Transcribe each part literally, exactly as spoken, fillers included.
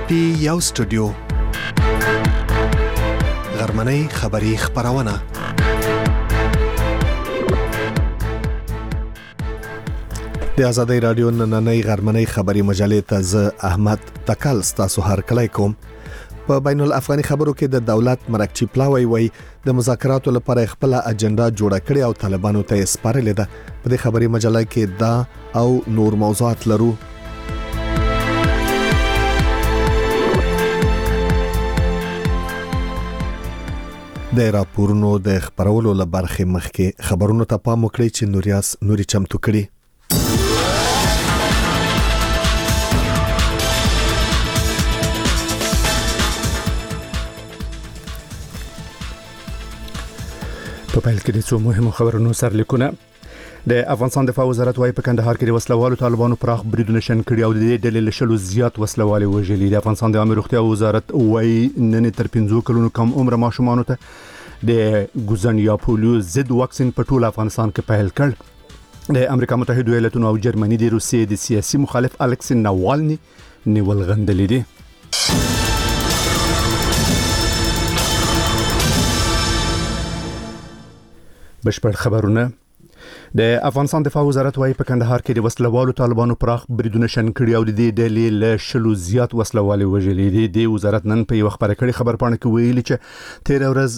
پی یو سټوډیو غرمنۍ خبری خبرونه د آزادۍ رادیو نننۍ غرمنۍ خبری مجلې ته ز احمد تکل ستاسو هر کله کوم. په بین الافغاني خبرو کې د دولت مرکچی پلاوی وای د مذاکراتو لپاره خپل اجنډا جوړه کړې او طالبانو ته سپارلې ده. په دې خبري مجله کې دا او نور موضوعات لرو. د راپورونو د خبرولو لپاره مخکې خبرونو ته پام وکړئ چې نوریاس نوري چمتو کړي. په پیل کې د څو مهمو خبرونو سرلیکونه. د افغانستان دفاع وزارت وايي په کندهار کې د وسلوالو طالبانو پراخ بریدونه شن کړي او د دې ډلې له شلو زیات وسلوالي وژلي. د افغانستان د عامه روغتیا وزارت وايي نن تر پنځو کلونو کم عمر ماشومانو ته د ګوزن یا پولیو ضد واکسین په ټول افغانستان کې پیل کړ. د امریکا متحده ایالاتونو او جرمني د روسیې د سیاسي مخالف الکسی ناوالني نیول غندلې دي. بشپړ خبرونه. د افغانستان دفاع وزارت وايي په کندهار کې د وسلوالو طالبانو پراخ بریدونه شن کړي او د دې ډلې له شلو زیات وسلوالي وژلي دي. د وزارت نن په یو خبره کړي خبر پاڼه کې ویلي چې تیر ورځ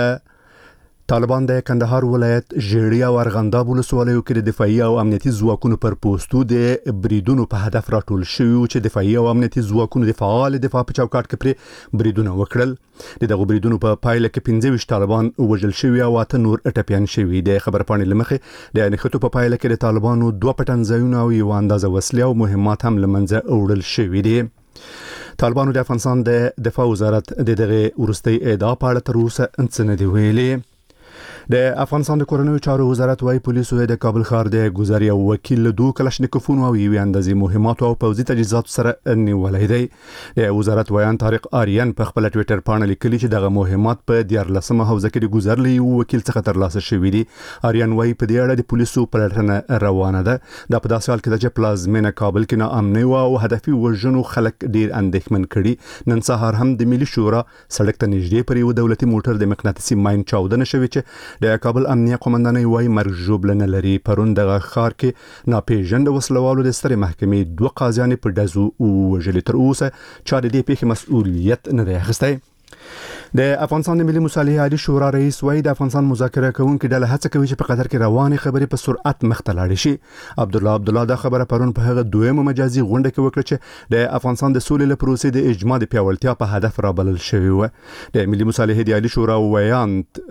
طالبان د کندهار ولایت ژړیا او ارغنداب ولسوالیو کې د دفاعي او امنیتي ځواکونو پر پوسټو د بریدونو په هدف راټول شوي چې دفاعي او امنیتي ځواکونو د فعال دفاع په چوکاټ کې پر بریدونه وکړل. د دغه بریدونو په پایله کې پنځه ویشت طالبان وژل شوي او اته نور ټپيان شوي. د خبر پاڼې لمخې د انخټو په پایله کې د طالبانو دوه پټنځایونه او یو اندازه وسلې او مهمات هم لمنځه وړل شوي دي. طالبانو د افغانستان د دفاع وزارت د دغه ورستۍ ادعا په اړه تر اوسه څه نه دی ویلي. د افغانستان د کورنیو چارو وزارت وايي پولیسو د کابل ښار د ګذاري وکیل له دوه کلاشنکوفونو او یوې اندازې مهمات او پوځي تجهیزات سره نیولای دی. د وزارت ویان طارق آریان په خپل ټوئیټر باندې لیکلي چې دغه مهمات په دیارلسمه حوزه کې د ګذر له وکیل څخه ترلاسه شوي دي. آریان وايي په دې اړه د پولیسو پلټنه روانه ده. دا په داسې حال کې چې پلازمینه کابل کې ناامني او هدفي وژنو خلک ډیر اندېښمن کړي. نن سهار هم د ملي شورا سړک ته نږدې پر یو دولتي موټر د مقناطیسي ماین چاودنه شوې چې د کابل امنیه قومندانۍ وايي مرګ ژوبله نه لري. پرون دغه ښار کې ناپېژنده وسلوالو د سترې محکمې دوه قاضیان په ډزو وژلي. تر اوسه چا د دې پیښې مسؤلیت نه دی اخیستی. د افغانستان د ملي مصالحې عالی شورا رئیس وايي د افغانستان مذاکره کوونکي ډله هڅه کوي چې په قطر کې روانې خبرې په سرعت مخ ته لاړې شي. عبد الله عبد الله دا خبره پرون په هغه دویمه مجازي غونډه کې وکړه چې د افغانستان د سولې لپاره پروسې د اجماع د پیاوړتیا په هدف رابلل شوی و. د ملي مصالحې د عالی شورا ویان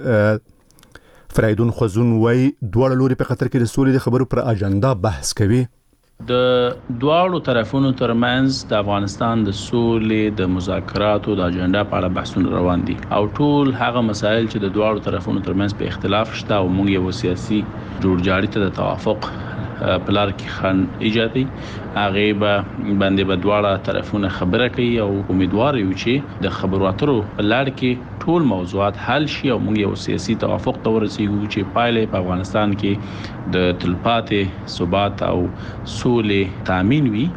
فرایدون خوزون وای دواړه لوري په قطر کې د سولې د خبرو پر اجنډا بحث کوي. د دواړو طرفونو ترمنځ د افغانستان د سولې د مذاکراتو د اجنډا په اړه بحثونه روان دي او ټول هغه مسایل چې د دواړو طرفونو ترمنځ په اختلاف شته او موږ یو سیاسي جوړجاړي ته د توافق پلار کې خن ایجادي هغه به باندې به دواړه طرفونه خبره کوي او امیدوار یو چې د خبرو اترو پلار کې ټول موضوعات حل شي او موږ یو سیاسي توافق ته ورسیږو چې پایله په افغانستان کې د تلپاتې ثبات او سولې تامین وي.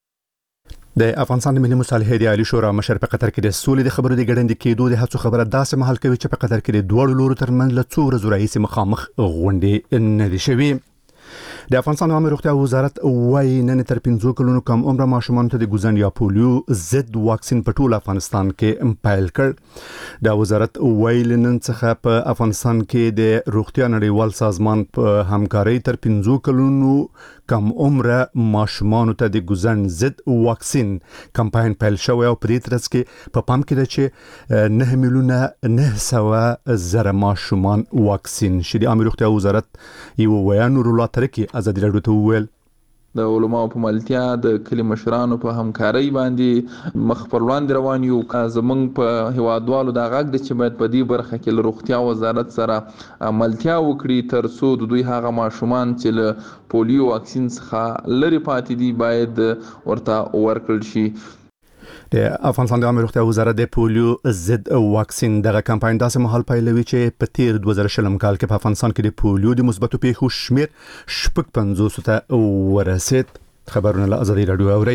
د افغانستان د ملي مصالحې د عالی شورا مشر په قطر کې د سولې د خبرو د ګډنډ کېدو د هڅو خبره داسې مهال کوي چې په قطر کې د دوه لورو ترمنځ له څو ورځې راهیسې مخامخ غونډې نه دي شوي. د افغانستان عامه روغتیا وزارت وايي نن تر پنځو کلونو کم عمر ماشومان ته د ګوزن یا پولیو ضد واکسین په ټول افغانستان کې پیل کړ. د وزارت وايي نن څخه په افغانستان کې د روغتیا نړیوال سازمان په همکارۍ تر پنځو کلونو کم عمر ماشومان ته د ګوزن ضد واکسین کمپاین پیل شوی او پرې ترڅ کې په پام کې ده چې نه میلیونه نه سوه زره ماشومان واکسین شي. د عامه روغتیا وزارت یو ویان نور الله ترکی ازادي راډیو ته وویل د علماء په ملتیا د کلی مشرانو په همکارۍ باندې مخ پر وړاندې روان یو. زمونږ په هیوادوالو دا غږ دی چې باید په دې برخه کې له روغتیا وزارت سره ملتیا وکړي تر څو د دوی هغه ماشومان چې له پولیو واکسین څخه لرې پاتې دي باید ورته ورکړل شي. د افغانستان د عامه روغتیا وزارت د پولیو ضد واکسین دغه کمپاین داسې مهال پیلوي چې په تیر دوه زره شلم کال کې په افغانستان کې د پولیو د مثبتو پیښو شمیر شپږ پنځوس ته ورسید. خبرونه له ازادي راډیو اوري.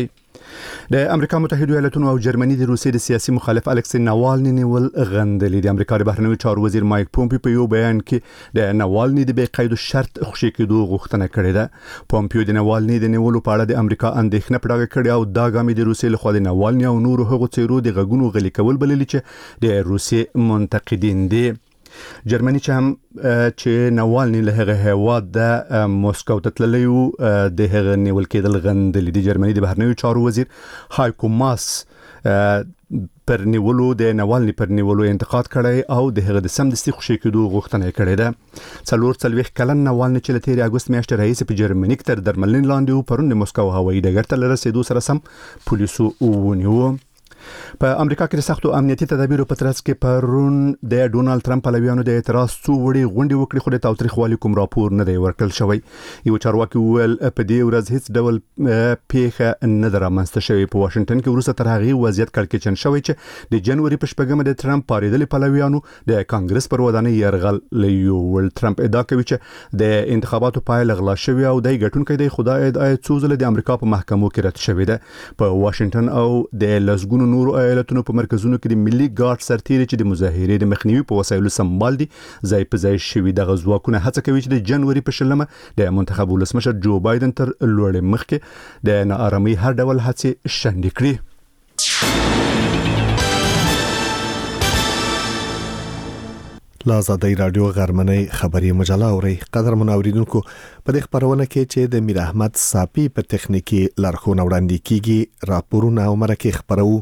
د امریکا متحده ایالاتونو او جرمني د روسیې د سیاسي مخالف الکسی ناوالني نیول غندلې. د امریکا د بهرنیو چارو وزیر مایک پومپیو په یو بیان کې د ناوالني د بې قید شرط خوشي کېدو غوښتنه کړې ده. پومپیو د ناوالني د نیولو په اړه د امریکا اندېښنه پړاګه کړې او دا ګام د روسیې لخوا د ناوالني او نورو هغو څیرو د غږونو غلي کول بللی چې د روسیې منتقدین دي. جرمني چې هم چې ناوالني له هغه هیواد د موسکو ته تللی و د هغه نیول کېدل غندلې. د جرمني د بهرنیو چارو وزیر هایکو ماس پر نیولو د ناوالني پر نیولو انتقاد کړی او د هغه د سمدستي خوشي کېدو غوښتنه کړې ده. څلور څلوېښت کلن ناوالني چې له تېرې اګوست میاشتې راهیسې په جرمني کې تر درملنې لاندې و، پرون د موسکو هوایي ډګر ته له رسېدو سره سم پولیسو ونیو. په امریکا کې د سختو امنیتي تدابیرو په ترڅ کې پرون د ډونالد ټرمپ پلویانو د اعتراض څو وړي غونډې وکړې، خو د تاوتریخوالي کوم راپور نه دی ورکړل شوی. یو چارواکي وویل په دې ورځ هیڅ ډول پیښه نه ده رامنځته شوې. په واشنگټن کې وروسته تر هغې وضعیت کړکېچن شوی چې د جنوري په شپږمه د ټرمپ پارېدلي پلویانو د کانګرس پر ودانۍ یرغل یووړ. ټرمپ ادعا کوي چې د انتخاباتو پایله غلا شوې او دی ګټونکی دی، خو دا ادعا څو ځله د امریکا په محکمو کې رد شوې ده. په واشنگټن او د لسګونو نورو ایالتونو په مرکزونو کې د ملي ګارد سرتیري چې د مظاهرې د مخنیوي په وسایلو سمبال دي ځای په ځای شوي. دغه ځواکونه هڅه کوي چې د جنوري په شلمه د منتخب ولسمشر جو بایدن تر لوړې مخکې د ناارامۍ هر ډول هڅې شنډې کړي. لازادۍ رادیو غرمنۍ خبري مجله اوري. قدر منوریدونکو په دې خبرونه کې چې د میر احمد صافي په تخنیکی لارښوونه وړاندې کیږي راپورونه او مرکه خبرو.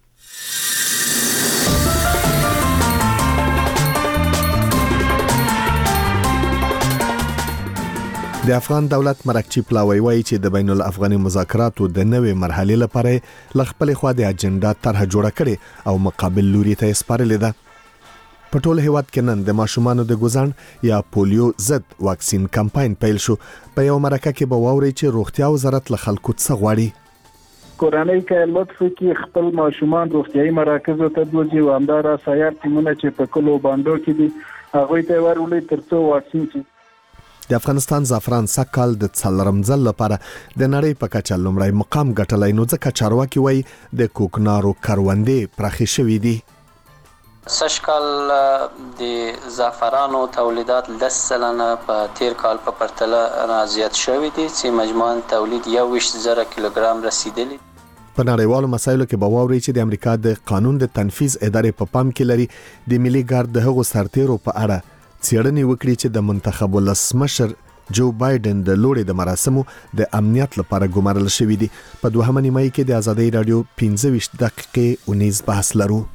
د افغان دولت مرکچی پلاوی وایي چې د بین الافغاني مذاکراتو د نوې مرحلې لپاره ل خپل خوا د اجنډا طرح جوړه کړي او مقابل لوري ته سپارلې ده. په ټول هیواد کې نن د ماشومانو د ګوزن یا پولیو ضد واکسین کمپاین پیل شو. په یو مرکه کې به واوري چې روغتیا وزارت له خلکو څخه غواړي کورنۍ کې لطف کې خپل ماشومان روغتيایي مراکزو ته بوځي او همدارا سیار ټیمونه چې په کلو باندې کې دي هغه ته ورولې ترڅو واکسین شي. د افغانستان زعفران سکهال د څلورم ځل لپاره د نړۍ په کچه لومړی مقام ګټلی، نو ځکه چارواکي وایي د کوکنارو کروندې پراخې شوې دي. سږکال د زعفرانو تولیدات لس سلنه په تیر کال په پرتله زیات شوي دي چې مجموعاً تولید یو ویشت زره کیلوګرام رسیدلی. په نړیوالو مسایلو کې به واوري چې د امریکا د قانون د تنفیذ ادارې په پام کې لري د ملي ګارد د هغو سرتیرو په اړه څېړنې وکړي چې د منتخب ولسمشر جو بایدن د لوړې د مراسمو د امنیت لپاره ګمارل شوي دي. په دوهمه نیمایي کې د ازادۍ رادیو پنځه ویشت دقیقې ونیز بحث لرو.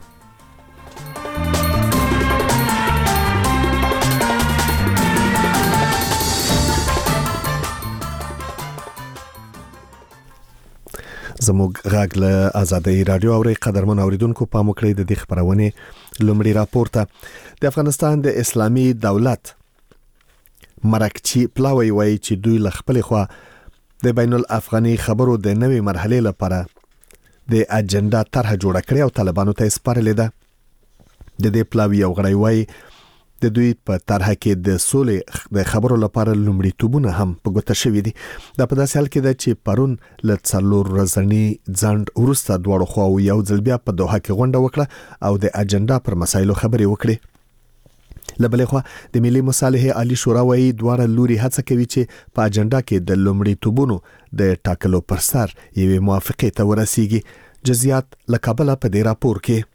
زموږ غاګ له ازادۍ رادیو اوري. قدرمن اوریدونکو پام وکړئ د دې خبرونه لومړی راپور ته. د افغانستان د اسلامي دولت مرکچی پلاوی وایي چې دوی ل خپل خوا د بین الافغاني خبرو د نوې مرحلې لپاره د اجنډا طرح جوړه کړې او طالبانو ته سپارلې ده. د دې پلاوی یو غړی وایي د دوی په طرح کې د سولې د خبرو لپاره لومړیتوبونه هم په ګوته شوي دي. دا په داسې حال کې ده چې پرون له څلور ورځني ځنډ وروسته دواړو خواو یو ځل بیا په دوحه کې غونډه وکړه او د اجنډا پر مسایلو خبرې وکړې. له بلې خوا د ملي مصالحې عالی شورا وایي دواړه لوري هڅه کوي چې په اجنډا کې د لومړیتوبونو د ټاکلو پر سر یوې موافقې ته ورسیږي. جزئیات له کابل په دې راپور کې.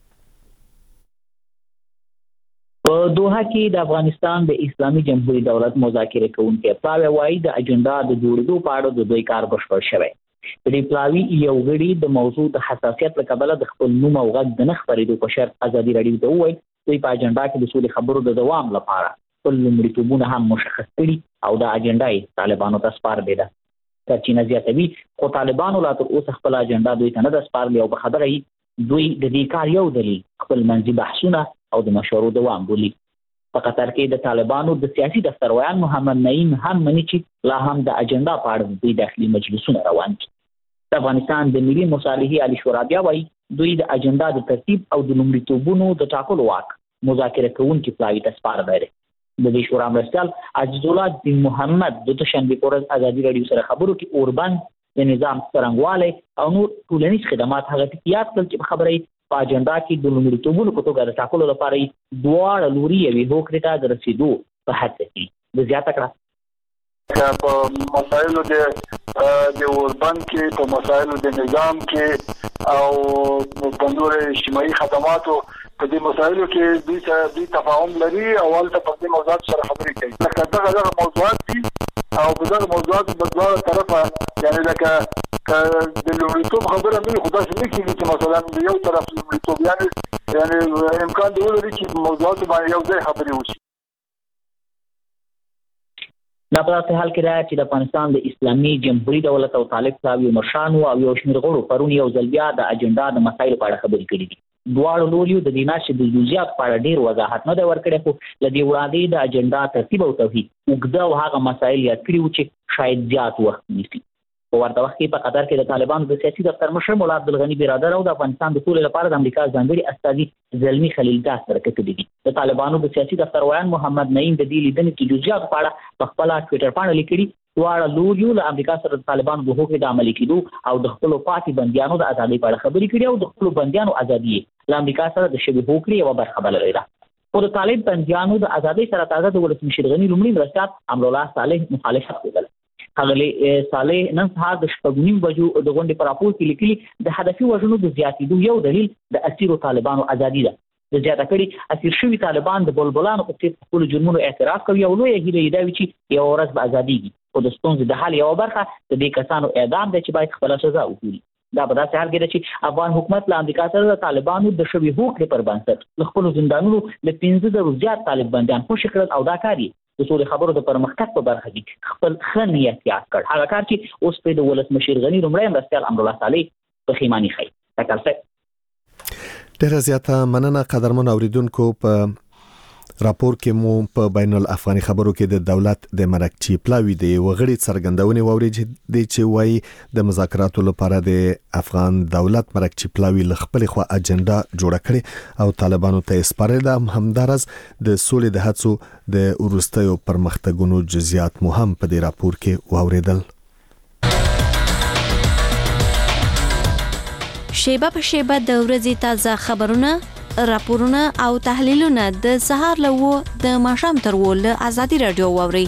په دوحه کې د افغانستان د اسلامي جمهوریت دولت مذاکره کوونکي پلاوی وایي د اجنډا د جوړېدو په اړه د دوی کار بشپړ شوی. د دې پلاوی یو غړي د موضوع د حساسیت له کبله د خپل نوم او غږ د نه خپرېدو په شرط ازادي رادیو ته وویل دوی په اجنډا کې د سولې خبرو د دوام لپاره خپل لومړیتوبونه هم مشخص کړي او د اجنډا یې طالبانو ته سپارلې ده. سرچینه زیاتوي خو طالبانو لا تر اوسه خپل اجنډا دوی ته نه ده سپارلې او په خبره یې دوی د دې کار یو دلیل خپل منځي بحثونه او د مشورو دوام بولي. په قطر کې د طالبانو د سیاسي دفتر ویان محمد نعیم هم مني چې لا هم د اجنډا په اړه دوی داخلي مجلسونه روان دي. د افغانستان د ملي مصالحې عالی شورا بیا وایي دوی د اجنډا د ترتیب او د لومړیتوبونو د ټاکلو واک مذاکره کوونکي پلاوي ته سپارلی دی. د دې شورا مرستیال عزیز الله دین محمد د دوشنبې په ورځ ازادي رادیو سره خبرو کې اوربند د نظام څرنګوالی او نور ټولنیز خدمات هغه ټکیات کول چې خبرې په اجنډا کې د لومړیتوبونو په توګه د ټاکلو لپاره دواړه لوري یوې هوکړې ته د رسیدو په هڅه کې د زیاته کړه په مسایلو د د اوربند کې په مسایلو د نظام کې او په نور اجتماعي خدماتو په دې مسایلو کې دوی سره دوی تفاهم لري او ولته په دې موضوعات سره خبرې کوي لکه دغه دغه موضوعات دي او په دغه موضوعات په دغه طرفه یعنی لکه د لومړیتوب خبره نه خو داسې نه کېږي چې مثلا د یو طرف لومړیتوب یعنی یعنی امکان دی ولري چې موضوعات باندې یو ځای خبرې وشي. دا په داسې حال کې ده چې د افغانستان د اسلامي جمهوریت دولت او طالب صاحب مشرانو او یو شمېر غړو پرون یو ځل بیا د اجنډا د مسایلو په اړه خبرې کړې دي. دواړو لوریو د دې ناشې د جزئیات په اړه ډېر وضاحت نه دی ورکړی خو له دې وړاندې د اجنډا ترتیب او توحید اوږده او هغه مسایل یاد کړي وو چې شاید زیات وخت نیسي. په ورته وخت کې په قطر کې د طالبانو د سیاسي دفتر مشر مولا عبدالغني برادر او د افغانستان د سولې لپاره د امریکا ځانګړي استازي زلمي خلیلزاد سره کتلي دي. د طالبانو د سیاسي دفتر ویان محمد نعیم د دې لیدنې کې جزئیات په اړه په خپل ټویټر باندې لیکلي دواړه لوریو له امریکا سره د طالبانو د هوکړې د عملي کېدو او د خپل پاتې بندیانو د ازادۍ په اړه خبرې کړي او د خپل بندیانو ازادي له امریکا سره د شوی هوکړې یوه برخه بللې ده. خو د طالب بندیانو د ازادۍ سره تازه د ولسمشر غني لومړي مرستیال امرالله صالح مخالفت وکړ. هغه صالح نن سهار د شپږ نیم بجو د غونډې پر راپور کې لیکلي د هدفي وژنو د زیاتېدو یو دلیل د اسیرو طالبانو ازادي ده. د زیاته کړي اسیر شوي طالبان د بلبلانو په څېر خپلو جرمونو اعتراف کوي او لویه هیله یې دا وي چې یوه ورځ به ازادېږي خو د ستونزې د حل یوه برخه د دې کسانو اعدام دی چې باید خپله سزا وګوري. دا په داسې حال کې ده چې افغان حکومت له امریکا سره د طالبانو د شوي هوکړې پر بنسټ له خپلو زندانونو له پنځه زرو زیات طالب بندیان خوشي کړل او دا کار یې د سولې خبرو د پرمختګ په برخه کې خپل ښه نیت یاد کړ. هغه کار چې اوس پرې د ولسمشر غني لومړی مرستیال امرالله صالح پښیماني ښیي. ټکر صاحب ډېره زیاته مننه قدرمن اوریدونکو. په راپور کې مو په بین الافغاني خبرو کې د دولت د مرکچی پلاوی د وغړي څرګندونې ووري دي چې وایي د مذاکراتو لپاره د افغان دولت مرکچی پلاوی ل خپل خو اجنډا جوړه کړي او طالبانو ته سپارل د همدارز د سولې د هڅو د ورستیو پرمختګونو جزئیات مهم په دې راپور کې واوریدل. شیبه په شیبه د ورځې تازه خبرونه راپورونه او تحلیلونه د سهار له و د ماښام تر و له ازادي رادیو واوري.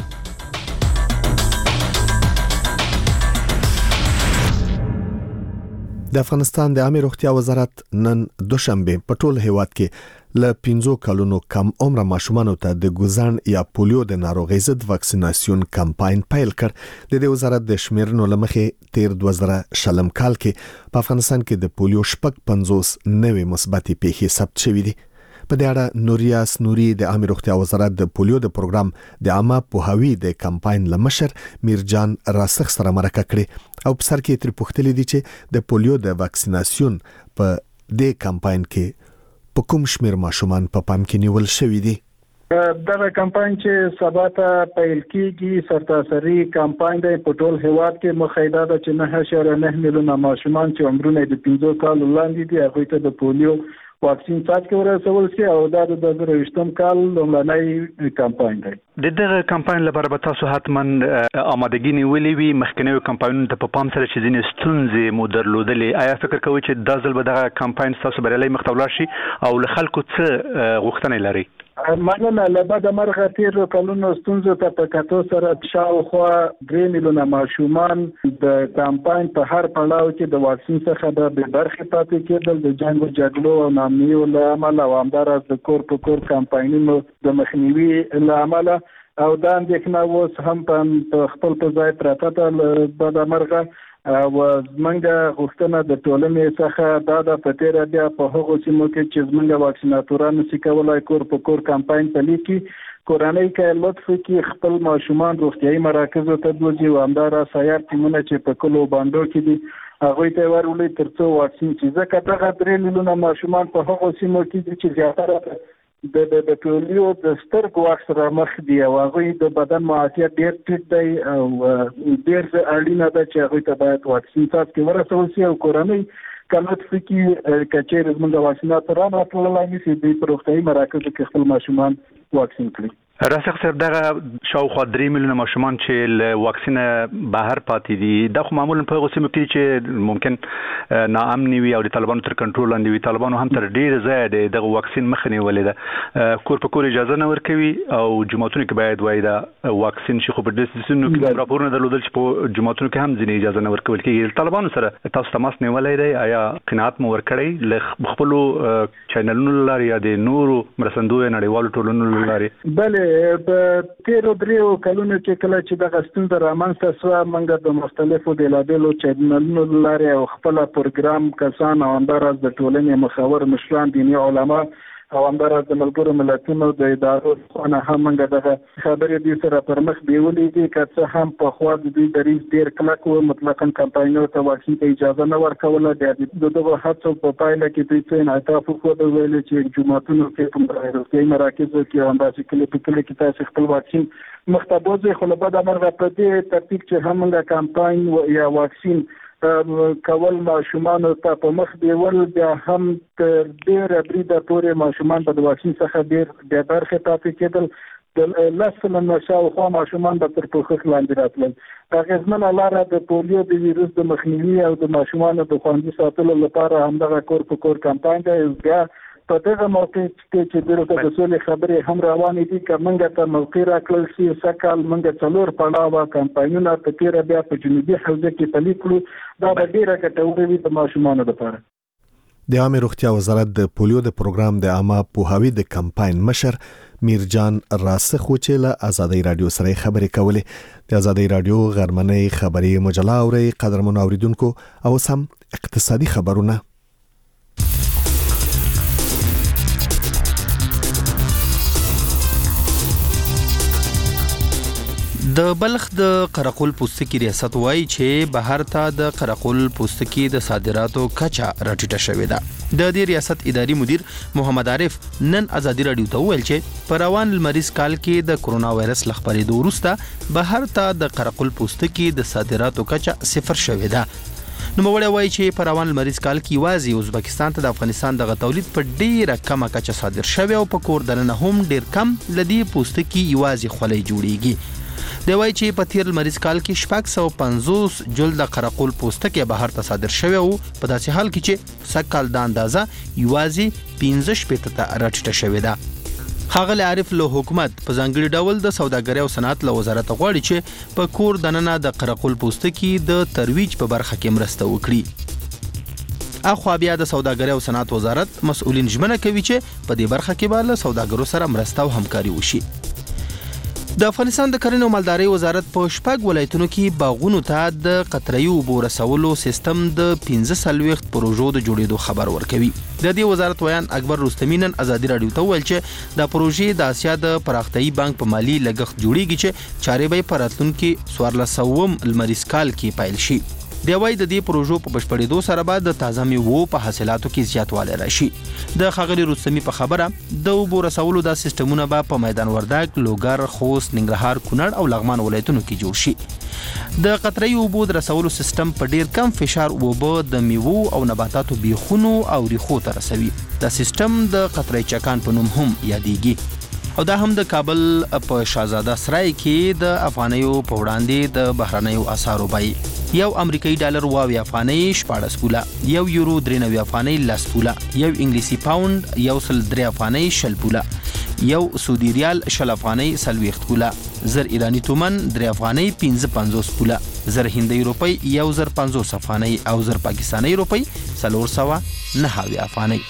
د افغانستان د عامه روغتیا وزارت نن دوشنبه په ټول هیواد کې ل پنځو کلونو کم عمر ماشومانو ته د ګوزن یا پولیو د ناروغۍ ضد واکسیناسیون کمپاین پیل کړ. د دې وزارت د شمیرنو لمخې تیر دوه زره شلم کال کې په افغانستان کې د پولیو شپږ پنځوس نوې مثبتې پیښې ثبت شوې دي. په دې اړه نوریاس نوري د عامه روغتیا وزارت د پولیو د پروګرام د عامه پوهاوی د کمپاین لمشر میرجان راسخ سره مرکه کړې او په سر کې تر پوښتلې دي چې د پولیو د واکسیناسیون په دې کمپاین کې په کوم شمیر ماشومان په پام کې نیول شوی دي. دا کمپاین چې سبا ته پیل کیږي سرتاسري کمپاین دی په ټول هیواد کې مخایده ده چې نه اشاریه نه میلیونه ماشومان چې عمرونه د پنځه کال وړاندې دي هغه ته د پولیو واکسین څاڅکي ورسول شي او دا د دوه زره ویشتم کال لومړنی کمپاین دی. د دغه کمپاین لپاره به تاسو حتما آمادګي نیولې وي مخکنیو کمپاینونو ته په پام سره چې ځینې ستونزې مو درلودلې. آیا فکر کوئ چې دا ځل به دغه کمپاین تاسو بریالي مخ ته ولاړ شي او له خلکو څه غوښتنې لري؟ مننه. له بعد مرغه تیر کلونو ستونزو ته په کتو سره شاوخوا درې میلیونه ماشومان د کمپاین په هر پړاو کې د واکسین څخه د بې برخې پاتې کېدل د جنګ او جګړو او ناامنیو له امله او همداراز د کور په کور کمپاینونو د مخنیوي له امله او دا اندېښنه اوس هم په خپل په ځای پرته ده. له بعد مرغه او زمونږ غوښتنه د ټولنې څخه دا د پتیره بیا په هغو سیمو کې چې زمونږ واکسیناتورانو سي کولای کور په کور کمپاین پلي کړي کورنۍ کې لطف وکړي خپل ماشومان روغتیايي مراکزو ته بوځي او همداراز سیار ټیمونه چې په کلو باندو کې دي هغوی ته ورولي ترڅو واکسین شي. ځکه دغه درې میلیونه ماشومان په هغو سیمو کې دي چې زیاتره د د د پولیو د سترګو واکس را مخ دی او هغوی د بدن معافیت ډېر ټیټ دی او ډېر اړینه ده چې هغوی ته باید واکسین څاڅکي ورسول شي او کورنۍ کلت فکي کچېر زموږ واکسیناتوران راټولولای نشي د روغتیايي مراکزو کې خپل ماشومان واکسین کړي. راسخ صاحب دغه شاوخوا درې میلیونه ماشومان چې له واکسین بهر پاتې دي د خو معمولا په غوسه کې چې ممکن ناامن وي او د طالبانو تر کنټرول لاندې وي طالبانو هم تر ډیر ځای د واکسین مخه نیولې ده کور په کور اجازه نه ورکوي او جماعتونو کې باید وای دا واکسین شي خو په دې سيزونو کې راپورونه درلودل چې په جماعتونو کې هم ځینې اجازه نه ورکول کېږي طالبانو سره تاسو تماس نیولای دی آیا قناعت مو ورکړی له خپل چینلونو لاري یا د نورو مرسندوی نړیوالو ټولنو لاري بله په تیرو دریو کلونو کې کله چې د غستون د رامنځته سو منګه د مختلفو دلایلو چینلونو لاري او خپل پروګرام کسان او اندراز د ټولنې مخاور مشران دیني علما او اندراز د ملګرو ملتونو د ادارو څخه هم منګه د خبرې دي سره پر مخ بیولې دي که هم په خوا د دې دریز ډیر کلک او مطلقاً کمپاینونو ته واکسین ته اجازه نه ورکوله د دغه هڅو په پایله کې دوی څه انعطاف وکړ ویل چې جماعتونو کې په روغتیايي مراکزو کې اندازې کلی په کلی کې تاسو خپل واکسین مختبوزه خو له بعد امر په دې ترتیب چې هم موږ کمپاین یا واکسین کول ماشومان ته په مخ دیول بیا هم تر ډیره بریده پورې ماشومان په واکسین څخه ډیر د برخه پاتې کېدل د لاسمن نشاو خو ماشومان به تر پوښښ لاندې راتلل هغه ځمنه لاره د پولیو د ویروس د مخنیوي او د ماشومان د خوندي ساتلو لپاره همدغه کور په کور کمپاین دی بیا په دغه موقع کې چې دغه د ټولې خبرې هم روانې دي چې موږ ته موقع راکړل شي سکهال موږ څلور پړاوه کمپاینونه په تیر بیا په جنوبي حوزه کې پلي کړو دا به ډیره ګټوره وي د ماشومانو لپاره د عامه روغتیا وزارت د پولیو د پروګرام د عامه پوهاوی د کمپاین مشر میرجان راسخ چې له آزادۍ رادیو سره خبرې کولې د آزادۍ رادیو غرمنۍ خبري مجله اوري قدرمن اوریدونکو او سم اقتصادي خبرونه د بلخ د قرقل پوستکي ریاست وایي چې بهر ته د قرقل پوستکي د صادراتو کچا راټیټه شوې ده د دې ریاست اداري مدیر محمد عارف نن آزادي رادیو ته ویل چې په روان لمریز کال کې د کرونا وایرس لخبرېدو وروسته بهر ته د قرقل پوستکي د صادراتو کچا صفر شوې ده نو موږ وایي چې په روان لمریز کال کې وازي ازبکستان ته د افغانستان د تولید په ډیره کمه کچا صادر شوی او په کور دننه هم ډیر کم لدی پوستکي یوازي خولې جوړیږي دی وایي چې په تیر لمریز کال کې شپږ سوه پنځوس جلد قرقل پوستکي بهر ته صادر شوی او په داسې حال کې چې سږ کال د اندازه یوازي پنځه شپېته ته راټیټه شوې ده ښاغلی عارف له حکومت په ځانګړي ډول د سوداګرۍ او صنعت له وزارت غواړي چې په کور دننه د قرقل پوستکي د ترویج په برخه کې مرسته وکړي اخوا بیا د سوداګرۍ او صنعت وزارت مسؤلین ژمنه کوي چې په دې برخه کې به له سوداګرو سره مرسته او همکاري وشي د افغانستان د کرنې او مالدارۍ وزارت په شپږ ولایتونو کې باغونو ته د قطره‌ای اوبو رسولو سیستم د پنځه څلوېښت پروژو د جوړېدو خبر ورکوي د دې وزارت ویان اکبر رستمی نن آزادي رادیو ته ویل چې د پروژې د اسیا د پراختیايي بانک په مالی لګښت جوړیږي چې چارې به په راتلونکي څوارلس سوم لمریز کال کې پیل شي دی وايي د دې پروژو په بشپړېدو سره به د تازه میوو په حاصلاتو کې زیاتوالی راشي د ښاغلي رستمی په خبره د اوبو رسولو دا سیستمونه به په میدان وردګ لوګر خوست ننګرهار کونړ او لغمان ولایتونو کې جوړ شي د قطره‌ای اوبو د رسولو سیستم په ډیر کم فشار اوبه د میوو او نباتاتو بیخونو او ریښو ته رسوي دا سیستم د قطره‌ای چکان په نوم هم یادېږي او دا هم د کابل په شاهزاده سرای کې د افغانیو په وړاندې د بهرنیو اسعارو بیې یو امریکایي ډالر واوی افغانۍ شپاړس پوله یو یورو درې نوي افغانۍ لس پوله یو انګلیسي پاوند یو سل درې افغانۍ شل پوله یو سعودي ریال شل افغانۍ څلوېښت پوله زر ایرانی تومن درې افغانۍ پنځه پنځوس پوله زر هندۍ روپۍ یو زر پنځوس افغانۍ او زر پاکستانۍ روپۍ څلور سوه نهه اویا افغانۍ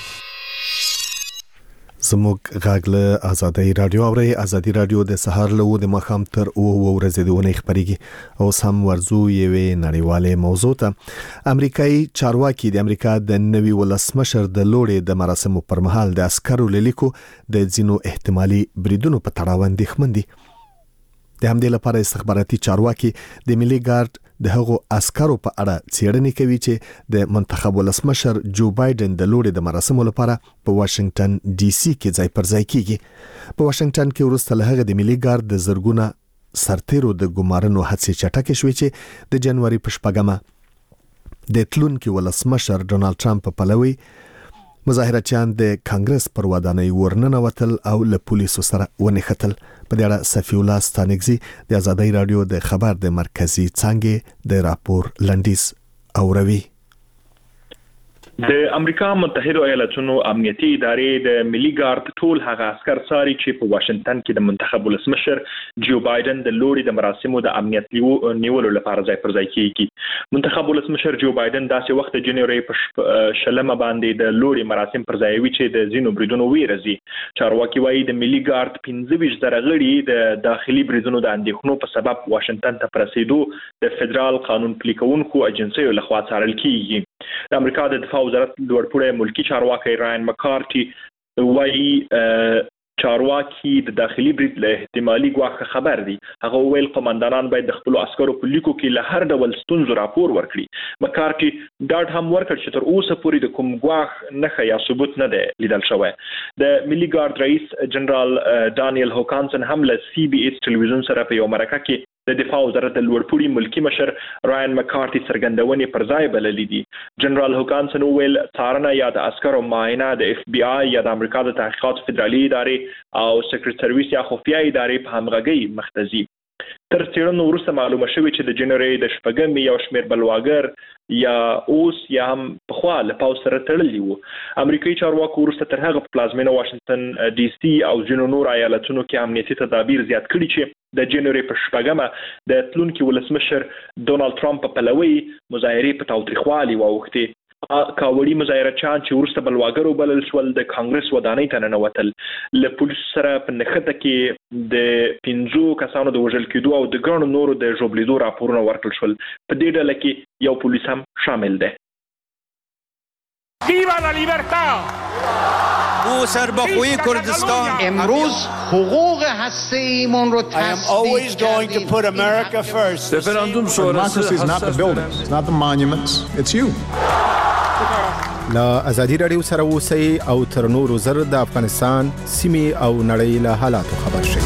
زموږ غاګله آزادۍ رادیو اوري آزادۍ رادیو د سهار له د مخام تر او ورځې د ونې خبريږي او سم ورزو یوې نړیواله موضوع ته امریکایي چارواکي د امریکا د نوي ولسمشر د لوړې د مراسمو پر مهال د عسکرو لیکو د ځینو احتمالي بریدونو په تړاو اندېښمن دي د همدې لپاره استخباراتي چارواکي د ملي ګارد د هغو عسکرو په اړه څېړنې کوي چې د منتخب ولسمشر جو بایدن د لوړې د مراسمو لپاره په واشنگټن ډي سي کې ځای پر ځای کیږي په واشنگټن کې وروسته له هغه د ملي ګارد د زرګونه سرتیرو د ګمارنو هڅې چټکې شوې چې د جنوري په شپږمه د تلونکي ولسمشر ډونالد ټرمپ په پلوي مظاهرچیان د کانګرس پر ودانۍ ورننوتل او له پولیسو سره ونښتل. په دې اړه صفی الله ستانکزي د آزادۍ رادیو د خبر د مرکزی څنګه د راپور لنډیز اوروي. د امریکا متحده ایالاتونو امنیتي ادارې د ملي ګارد ټول هغه عسكر ساري چې په واشنگټن کې د منتخب ولسمشر جو بایدن د لوري د مراسمو د امنیت نیولو لپاره ځای پر ځای کیږي. منتخب ولسمشر جو بایدن داسې وخت د جنوري په شلمه باندې د لوري مراسم پر ځای وی چې د زینو بریدونو ویرزي. چارواکي وایي د ملي ګارد پنځه ویشت زره غړي د داخلي بریدونو د اندېښنو په سبب واشنگټن ته پرسیدو د فدرال قانون پلي کوونکو ایجنسیو لخوا څارل کیږي. د امریکا د دفاع وزارت لوړپوړی ملکی چارواکي راین مکارتي وایي چارواکي د داخلي برید له احتمالي ګواښ خبر دي. هغه ویل قومندانان باید د خپل عسکرو په لیکو کې له هر ډول ستونزو راپور ورکړي. مکارتي ډاډ هم ورکړ چې تر اوسه پورې د کوم ګواښ نه یا ثبوت نه دی لیدل شوی. د ملي ګارد رئیس جنرال دانیل هوکانسن هم له سی بي ایس ټلویزیون سره په یو مرکه کې د دفاع وزارت د لوړپوړي ملکی مشر راین مکارتي څرګندونې پر ځای بللې دي. جنرال هوکانسن ویل څارنه یا د عسکرو معاینه د اف بي آی یا د امریکا د تحقیقات فدرالي ادارې او سیکریټ سرویس یا خفیه ادارې په همغږۍ مختزي. تر څېړنو وروسته معلومه شوې چې د جنوري د شپږمې یو شمېر بلواګر یا اوس یا هم پخوا له پاو سره تړلي وو. امریکایي چارواکو وروسته تر هغه په پلازمینه واشنگټن ډي سي او ځینو نور ایالتونو کې امنیتي تدابیر زیات کړي چې د جنوري په شپږمه د تلونکي ولسمشر ډونالد ټرمپ په پلوي مظاهرې په تاوتریخوالي واوښتې. کاوړي مظاهرچیان چې وروسته بلواګرو بلل شول د کانګرس ودانۍ ته ننوتل. له پولیسو سره په نښته کې د پنځو کسانو د وژل کېدو او د ګڼو نورو د ژوبلیدو راپورونه ورکړل شول. په دې ډله کې یو پولیس هم شامل دی. ویوا لا لیبرتا او سربخوی کردستان امروز حقوق هسته ایمون رو I am always going to put America first. Referendum sonrası is not the buildings, it's not the monuments, it's you. لا ازادي رادیو سره اوسئ او تر نورو زر د افغانستان سیمې او نړۍ له حالاتو خبر شئ.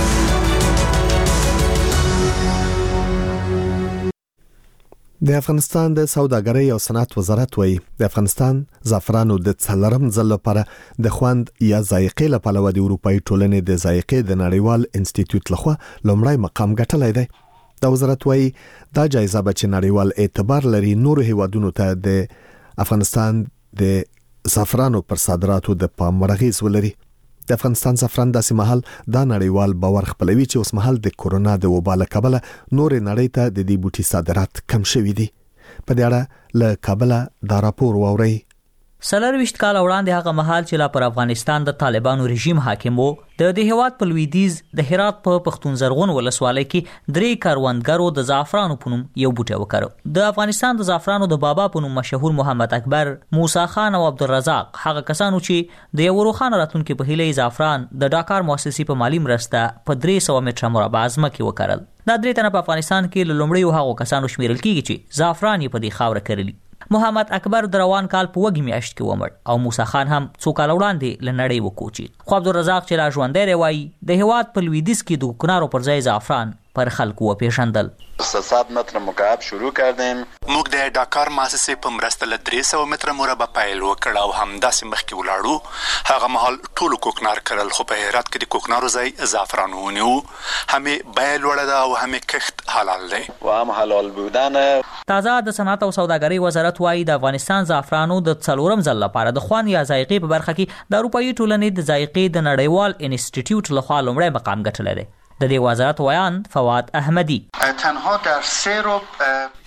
د افغانستان د سوداګرۍ او صنعت وزارت وایي د افغانستان زعفرانو د څلورم ځل لپاره د خوند یا ذایقې لپاره د اروپאי ټولنې د ذایقې د نړیوال انسټیټیوټ لخوا لومړی مقام ګټلی دی. د وزارت وایي دا جایزه به چې نړیوال اعتبار لري نورو هیوادونو ته د افغانستان د زعفرانو پر صادراتو د پام ورغیز ولري. د افغانستان زعفران داسې مهال دا نړیوال باور خپلوي چې اوس مهال د کورونا د وبا له کبله نور نړۍ ته د دې بوټي صادرات کم شوي دي. په دې اړه له کابل دا راپور واورئ. سلرويشت کال وړاندې هغه مهال چې لا پر افغانستان د طالبانو رژیم حاکم وو د دې هواد په لویدیز د هرات په پښتون زرغون ولسوالۍ کې درې کاروندګرو د زعفرانو په نوم یو بوټی وکړ. د افغانستان د زعفرانو د بابا په نوم مشهور محمد اکبر، موسی خان او عبدالرزاق هغه کسانو چې د یو روخانه راتلونکو په هیله زعفران د ډاکار مؤسسې په مالی مرسته په درې سوه متره مربع ځمکه وکړل. دا درې تنه په افغانستان کې له لومړیو هغو کسانو شمیرل کیږي چې زعفران یې په دې خاوره کرلی. محمد اکبر د روان کال په وګي میاشت کې ومړ او موسی خان هم څو کال وړاندې لنړې وکوچید. خو عبدالرزاق چې لا ژوندی دی وایي د هواد په لویدیځ کې د کوکنارو پر ځای زعفران پر خلکو وپیژندل. صد متر مکعب شروع کردیم. موږ د ډاکار مؤسسې په مرسته له درې سوه متره مربع پیل وکړ او همداسې مخکې ولاړو. هغه مهال ټولو کوکنار کرل خو په هرات کې د کوکنارو ځای زعفران ونیو. همې بیه لوړه ده او همې کښت حلال دی و هم حلال بودن. تازه د صنعت او سوداګرۍ وزارت وایي د افغانستان زعفرانو د څلورم ځل لپاره د خوان یا ذایقې په برخه کې د اروپאי ټولنې د ذایقې د نړیوال انسټیټیوټ لخوا لومړی مقام ګټلی دی. د دې وزارت ویان فواد احمدی تنها در سه ربع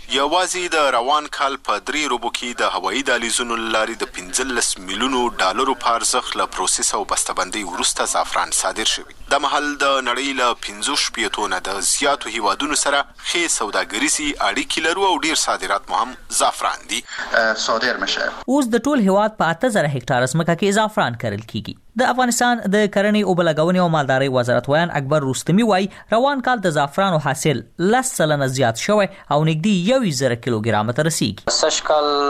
یوازې د روان کال په درې روبو کې د هوایي دهلیزونو لارې د پنځلس میلیونو ډالرو په ارزښت له پروسس او بسته‌بندۍ وروسته زعفران صادر شوي. د مهال د نړۍ له پنځو شپېتو نه د زیاتو هیوادونو سره ښې سوداګریزي اړیکې لرو او ډیر صادرات مو هم زعفران دي صادر میشه. اوس د ټول هیواد په اته زره هکټار ځمکه کې زعفران کرل کیږي. د افغانستان د کرنې او بلګونې او مالدارۍ وزارت ویان اکبر رستمی وایي روان کال د زعفرانو حاصل لس سلنه زیات شوی او نږدې یو زره کیلوګرام ته رسیږي. سږ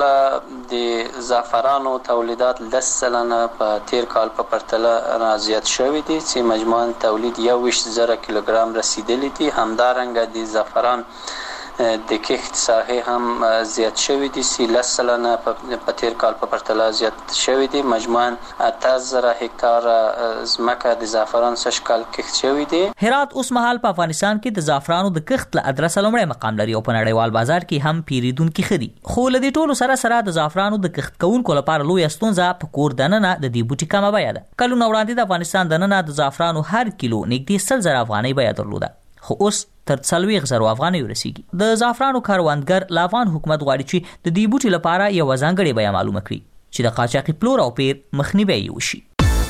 کال د زعفرانو تولیدات لس سلنه په تیر کال په پرتله را زیات شوی دي چې مجموعاً تولید یو ویشت زره کیلوګرام رسیدلی دي. همدارنګه د زعفران د کښت ساحې هم زیات شوي دي، لس سلنه په تیر کال په پرتله زیات شوي دي. مجموعاً اته زره هکتاره ځمکه د زعفران سږ کال کښت شوي دي. هرات اوس مهال په افغانستان کې د زعفرانو د کښت له ادرسه لومړی مقام لري او په نړیوال بازار کې هم پیریدونکي خري. خو له دې ټولو سره سره د زعفرانو د کښت کوونکو لپاره لوی ستونزه په کور دننه د دې بوټي کمه بیه ده. کلونه وړاندې د افغانستان دننه د زعفرانو هر کیلو نږدې سل زره افغانۍ بیه درلوده، خو اوس تر څلوېښت زره افغانۍ ورسیږي. د زعفرانو کاروانګر له افغان حکومت غواړي چې د دې بوټي لپاره یوه ځانګړې بیه معلومه کړي چې د قاچاقي پلور او پیر مخنیوی یې وشي.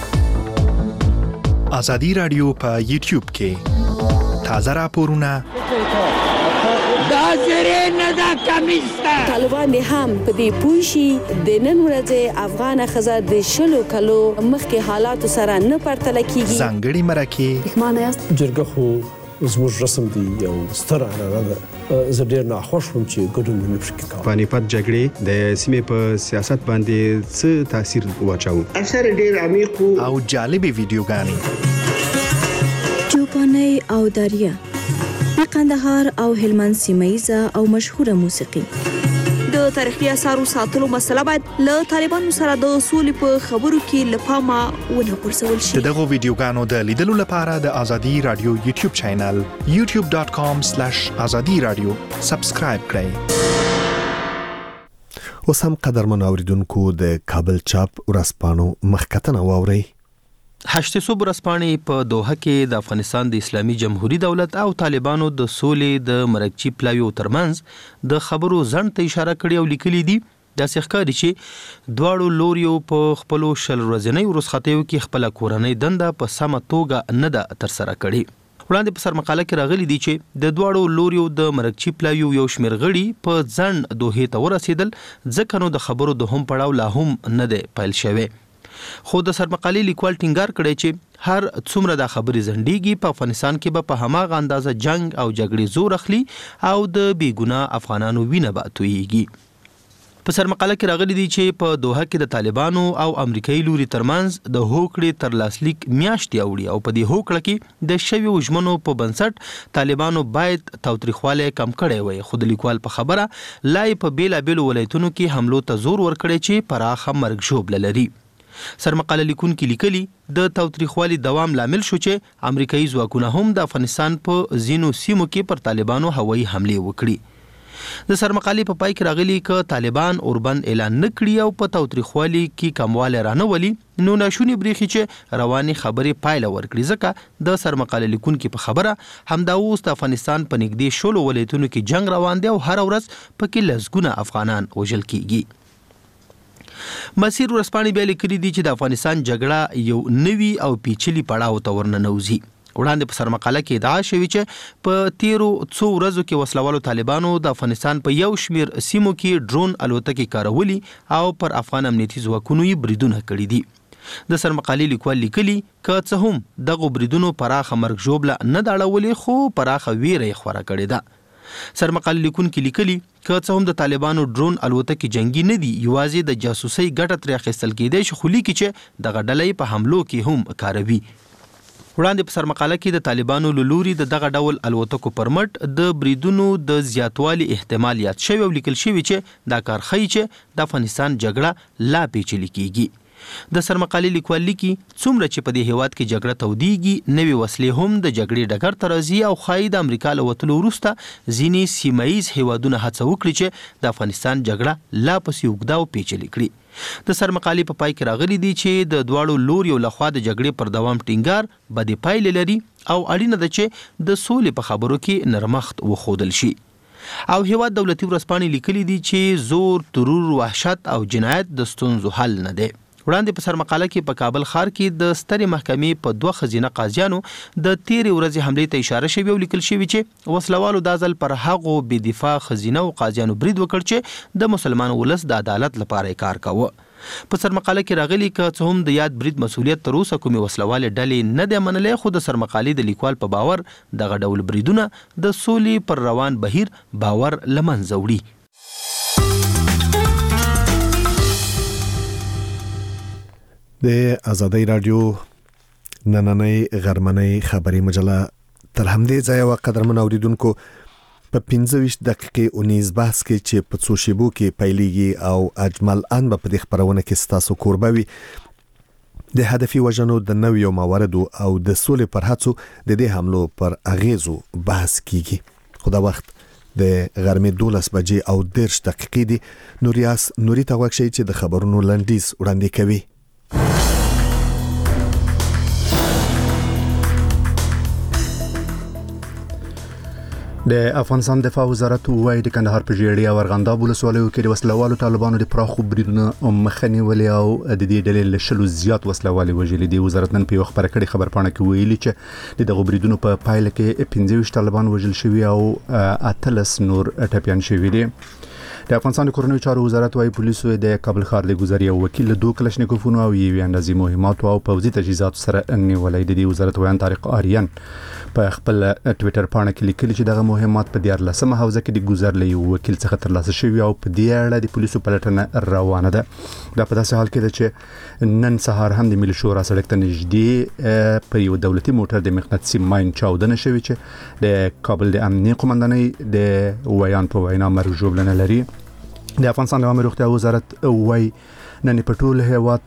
ازادي راډیو په یوټیوب کې تازه راپورونه دا زری نه دا کمیسته طالبان هم په دې پوه شي د نن ورځې افغان ښځه د شلو کلو مخکې حالاتو سره نه پرتله کیږي. ځانګړې مرکې معنی است جرګه خو زموږ رسم دی یو ستر عنعنه ده. زه ډېر ناخوښ وم چې ګډون مې نشو کولی. پانیپت جګړې د سیمې په سیاست باندې څه تاثیر واچاوه؟ اثر ډېر عمیق او جالبې ویډیوګانې چوپانۍ او دریا د قندهار او هلمند سیمه او مشهوره موسیقي. د تاریخي اثارو ساتلو مسله باید له طالبانو سره د اصول په خبرو کې لپاره ونه پرسول شي. دغه ویډیوګانو د لیدلو لپاره د ازادي رادیو یوټیوب چینل یوټیوب ډاټ کام سلیش ازادي رادیو سبسکرایب کړئ. اوس هم قدرمن اوریدونکو د کابل چاپ ورځپاڼو مخکتنه واورئ. هشت صوب ورځپاڼې په دوحه کې د افغانستان د اسلامي جمهوریت دولت او طالبانو د سولې د مرکچی پلاویو ترمنځ د خبرو ځنډ ته اشاره کړې او لیکلي دي داسې ښکاري چې دواړو لوریو په خپلو شل ورځنیو رخصتیو کې خپله کورنۍ دنده په سمه توګه نه ده ترسره کړې. وړاندې په سرمقاله کې راغلي دي چې د دواړو لوریو د مرکچی پلاویو یو شمېر غړي په ځنډ دوحې ته ورسېدل، ځکه نو د خبرو دوهم پړاو لا هم نه دی پیل شوی. خو د سرمقالې لیکوال ټینګار کړی چې هر څومره دا خبرې ځنډېږي په افغانستان کې به په هماغه اندازه جنگ او جګړې زور اخلي او د بې ګناه افغانانو وینه به تویېږي. په سرمقاله کې راغلي دي چې په دوحه کې د طالبانو او امریکایي لوري ترمنځ د هوکړې تر لاسلیک میاشتې اوړي او په دې هوکړه کې د شویو ژمنو په بنسټ طالبانو باید تاوتریخوالی کم کړی وای، خو د لیکوال په خبره لا یې په بېلابېلو ولایتونو کې حملو ته زور ورکړی چې پراخه مرګ ژوبله لري. سرمقاله لیکونکي لیکلي د تاوتریخوالي دوام لامل شو چې امریکایي ځواکونه هم د افغانستان په ځینو سیمو کې پر طالبانو هوایي حملې وکړي. د سرمقالې په پای کې راغلي ک طالبان اوربند اعلان نکړي او په تاوتریخوالي کې کمواله رانه ولي نو ناشونی بریخي چې رواني خبرې پایله ورکړي، ځکه د سرمقاله لیکونکي په خبره همدا اوس د افغانستان په نږدې شلو ولایتونو کې جنگ روان دی او هر ورځ پکې لسګونه افغانان وژل کیږي. مسیر ورځپاڼې بیا لیکلي دي چې د افغانستان جګړه یو نوي او پیچلي پړاو ته ورننوځي. وړاندې په سرمقاله کې ادعا شوې چې په تیرو څو ورځو کې وسلوالو طالبانو د افغانستان په یو شمېر سیمو کې ډرون الوتکې کارولي او پر افغان امنیتي ځواکونو یې بریدونه کړي دي. د سرمقالې لیکوال لیکلي که څه هم دغو بریدونو پراخه مرګ ژوبله نه ده اړولې، خو پراخه ویره یې خوره کړې ده. سرمقاله لیکونکي لیکلي که څه هم د طالبانو ډرون الوتکې جنگي نه دي، یوازې د جاسوسۍ ګټه ترې اخیستل کېدی شي، خو لیکي چې دغه ډله په حملو کې هم کاروي. وړاندې په سرمقاله کې د طالبانو له لوري د دغه ډول الوتکو پر مټ د بریدونو د زیاتوالي احتمال یاد شوی او لیکل شوی چې دا کار ښیي چې د افغانستان جګړه لا پیچلې کیږي. د سرمقالې لیکوال لیکي څومره چې په دې هیواد کې جګړه تودېږي، نوې وسلې هم د جګړې ډګر ته راځي او ښایي د امریکا له وتلو وروسته ځینې سیمه ییز هیوادونه هڅه وکړي چې د افغانستان جګړه لا پسې اوږده او پیچلې کړي. د سرمقالې په پای کې راغلي دي چې د دواړو لوریو لخوا د جګړې پر دوام ټینګار بدې پایلې لري او اړینه ده چې د سولې په خبرو کې نرمښت وښودل شي. او هیواد دولتي ورځپاڼې لیکلي دي چې زور، ترور، وحشت او جنایت د ستونزو حل نه دی. وړاندې په سرمقاله کې په کابل ښار کې د سترې محکمې په دوه ښځینه قاضیانو د تیرې ورځې حملې ته اشاره شوې او لیکل شوي چې وسلوالو دا ځل پر هغو بې دفاع ښځینه او قاضیانو برید وکړ چې د مسلمان ولس د عدالت لپاره یې کار کاوه. په سرمقاله کې راغلي که څه هم د یاد برید مسؤلیت تر اوسه کومې وسلوالې ډلې نه دی منلی، خو د سرمقالې د لیکوال په باور دغه ډول بریدونه د سولې پر روان بهیر باور له منځه وړي. د ازادي رادیو نننۍ غرمنۍ خبري مجله تر همدې ځایه و قدرمن اوریدونکو په پنځه ویشت دقیقې اونیز بحث کې چې په څو شیبو کې پیلېږي او اجمل ان په دې خبرونه کې ستاسو کوربوي د هدفي وژنو د نویو مواردو او د سولې پر هڅو د دې حملو پر اغیزو بحث کیږي. خو دا وخت د غرمې دولس بجې او دېرش دقیقې دي. نوریاس نوري ته وښیي چې د خبرونو لنډیز وړاندې کوي. د افغانستان دفاع وزارت وایي د کندهار په ژیړی او ارغنداب ولسوالیو کې د وسلوالو طالبانو د پراخو بریدونو مخه نیولې او د دې ډلې له شلو زیات وسلوالي وژلي دي. وزارت نن په یو خبره کړې خبرپاڼه کې ویلي چې د دغه بریدونو په پایله کې پنځه ویشت طالبان وژل شوي او اتلس نور ټپیان شوي دي. د افغانستان د کورنیو چارو وزارت وايي پولیسو د کابل ښار د ګذر یو وکیل دوه کلشنکوفونو او یوې اندازې مهمات او پوځي تجهیزات سره نیولې دي. د وزارت ویان طارق آریان په خپل ټوئیټر باندې کې لیکلي چې دغه مهمات په دیارلسمه حوزه کې د ګذر له یو وکیل څخه ترلاسه شوي او په دې اړه د پولیسو پلټنه روانه ده. دا په داسې حال کې ده چې نن سهار هم د ملي شورا سړک ته نږدې په یو دولتي موټر د مقناطیسي ماین چاودنه شوې چې د کابل د امنیتي قومندانۍ د ویان په وینا مرګ ژوبلنه لري. د افغانستان د عامه روغتیا وزارت وايي نن په ټول هیواد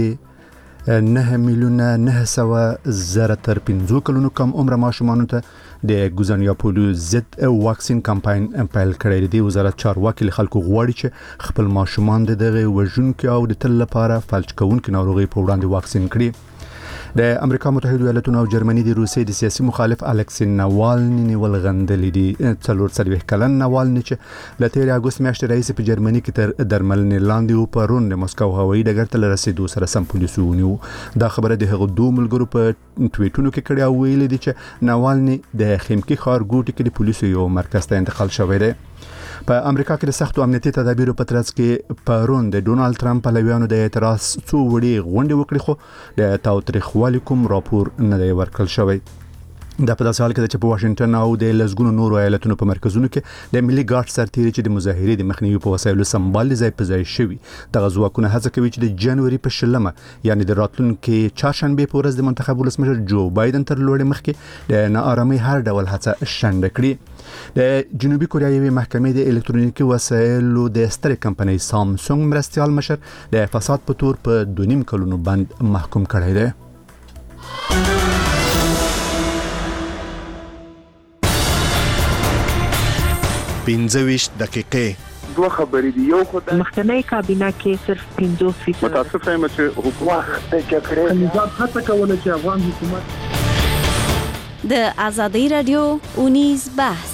کې نه میلیونه نه سوه زره تر پنځو کلونو کم عمر ماشومانو ته د ګوزانیا پولیو ضد واکسین کمپاین پیل کړی دی. وزارت چارواکي له خلکو غواړي چې خپل ماشومان د دغه وژونکو او د تل لپاره فلج کوونکو ناروغي په وړاندې واکسین کړي. د امریکا متحده ایالاتونو او جرمني د روسیې د سیاسي مخالف الکسی ناوالني نیول غندلې دي. څلور څلوېښت کلن ناوالني چې له تیر اګوست میاشتې راهیسې په جرمني کې تر درملنې لاندې و پرون د مسکو هوایي ډګر ته رسیدو سره سم پولیسو ونیو. دا خبره د هغو دوه ملګرو په ټویټونو کې کړې او ویلي دي چې ناوالني د خیمکي ښار ګوټي کې د پولیسو یو مرکز ته انتقال شوی دی. په امریکا کې د سختو امنیتي تدابیرو په ترڅ کې پرون د ډونالد ټرمپ پلویانو د اعتراض څو وړي غونډې وکړې خو د تاوتریخوالي کوم راپور نه دی ورکړل شوی. دا په داسې حال کې چې په واشنگټن او د لزګونو نورو ایالتونو په مرکزونو کې د ملي ګارد سرتیري چې د مظاهرې د مخنیوي په وسایلو سمبال ځای په ځای شوي. دغه ځواکونه هڅه کوي چې د جنوري په شلمه یعنی د راتلونکي چهارشنبه په ورځ د منتخب ولسمشر جو بایدن تر لوړې مخکې د ناآرامۍ هر ډول هڅه شنډه کړي. د جنوبي کوریا یوې محکمې د الکترونیکي وسایلو د سترې کمپنۍ سامسونګ مرستیال مشر د فساد په تور په دوه نیم کلونو بند محکوم کړی دی. پنځه ویشت دقیقې دوه خبرې دي. یو خو د مخکنی کابینه کې صرف پنځوس فیصد متاسفه یم چې حکومت د جګړې نظام هڅه کوله چې افغان حکومت د ازادي رادیو اونیز بحث.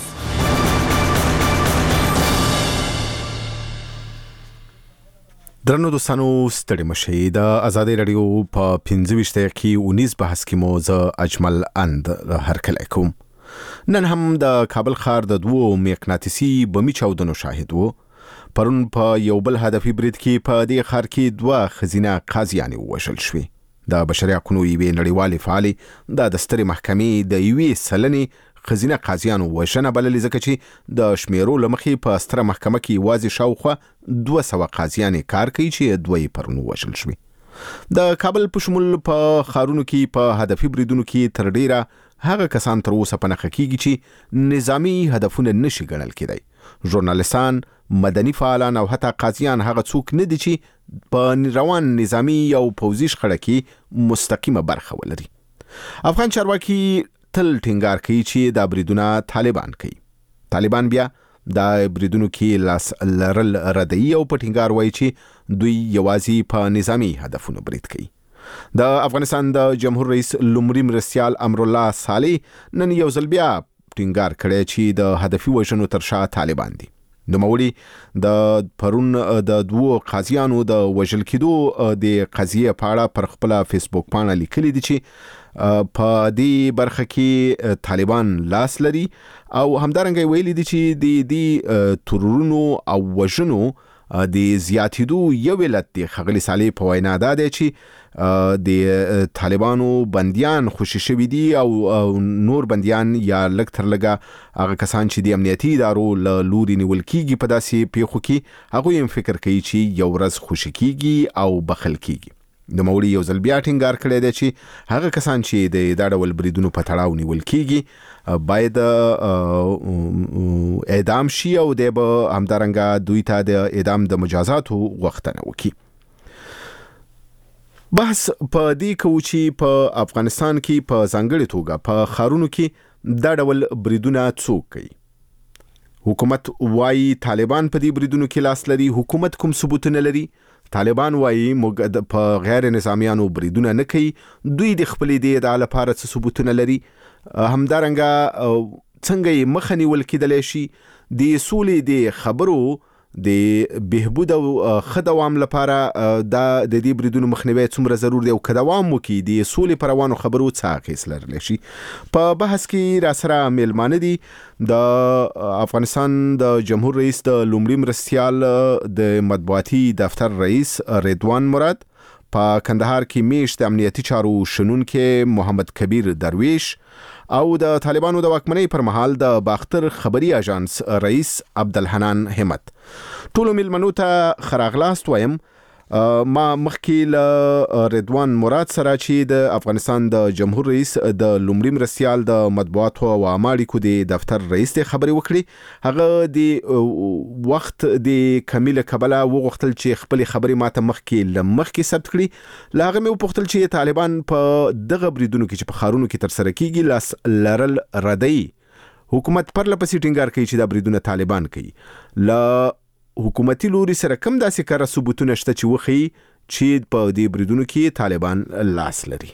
درنو دوستانو ستړي مشئ. د ازادي رادیو په پنځه ویشت دقیقې اونیز بحث کې مو زه اجمل اند هرکلی کوم. نن هم د کابل ښار د دوو مقناطیسي بمي چاودنو شاهد وو. پرون په یو بل هدفي برید کې په دې ښار کې دوه ښځینه قاضیانې ووژل شوې. د بشري حقونو یوې نړیوالې فعالې د سترې محکمې د یوې سلنې ښځینه قاضیانو وژنه بللې ځکه چې د شمیرو له مخې په ستره محکمه کې یوازې شاوخوا دوه سوه قاضیانې کار کوي چې دوه یې پرون ووژل شوې. د کابل په شمول په ښارونو کې په هدفي بریدونو کې تر ډیره هغه کسان تر اوسه په نښه کېږي چې نظامی هدفونه نشي ګڼل کېدی. ژورنالستان، مدني فعالان او حتی قاضیان هغه څوک نه دي چې په روان نظامی او پوځي شخړه کې مستقیمه برخه ولري. افغان چارواکي تل ټینګار کوي چې دا بریدونه طالبان کوي. طالبان بیا دا بریدونو کې لاس لرل ردی او په ټینګار وایي چې دوی یوازې په نظامی هدفونو برید کوي. د افغانستان د جمهور رئیس لومړي مرستیال امرالله صالح نن یو ځل بیا ټینګار کړی چې د هدفي وژنو تر شا طالبان دي. نوموړي د پرون د دوو قاضیانو د وژل کېدو د قضیې په اړه پر خپل فیسبوک باندې لیکلي دي چې په دې برخه کې طالبان لاس لري او همدارنګه ویلي دي چې د دې ترورونو او وژنو د زیاتېدو یو علت دی. ښاغلي صالح په وینا دا دی چې د طالبانو بندیان خوشي شوي دي او نور بندیان یا لږ تر لږه هغه کسان چې د امنیتي ادارو له لوري نیول کېږي په داسې پیښو کې هغوی هم فکر کوي چې یو ورځ خوشي کېږي او بخښل کېږي. د موري یو ځل بیا ټینګار کړی دی چې هغه کسان چې د دا ډول بریدونو په تړاو نیول کیږي باید اعدام شي او د همدارنګه دوی ته د اعدام د مجازاتو غوښتنه وکړي. بحث په دې کوي چې په افغانستان کې په ځانګړي توګه په ښارونو کې دا ډول بریدونه څوک کوي. حکومت وايي طالبان په دې بریدونو کې لاس لري. حکومت کوم ثبوتونه لري؟ طالبان وايي موږ په غیر نظامیانو بریدونه نه کوي. دوی د خپل دې ادعا لپاره څه ثبوتونه لري؟ همدارنګه څنګه یې مخه نیول کېدلی شي د سولې د خبرو د بهبود او ښه دوام لپاره دا د دې بریدونو مخنیوی څومره ضرور دی او که دوام وکړي د سولې په روانو خبرو څه اغېز لرلی شي؟ په بحث کې راسره میلمانه دي د افغانستان د جمهور رئیس د لومړي مرستیال د مطبوعاتي دفتر رئیس رضوان مراد، په کندهار کې میشت امنیتي چارو شنونکي محمد کبیر درویش او د طالبانو د واکمنۍ پر مهال د باختر خبري اژانس رئیس عبدالحنان همت. ټولو میلمنو ته ښه راغلاست وایم. ما مخکې له رضوان مراد سره چې د افغانستان د جمهور رئیس د لومړي مرستیال د مطبوعاتو او عامه اړیکو د دفتر رئیس ته خبرې وکړې. هغه د وخت د کمی له کبله وغوښتل چې خپل خبرې ماته مخکې له مخکې ثبت کړي. له هغه مې وپوښتل چې طالبان په دغه بریدونو کې چې په ښارونو کې ترسره کیږي لاس لرل ردی. حکومت پرله پسې ټینګار کوي چې دا بریدونه طالبان کوي. له حکومتي لوري سره کم داسې کار ثبوتونه شته چې وخی چې په دې بریدونو کې طالبان لاس لري؟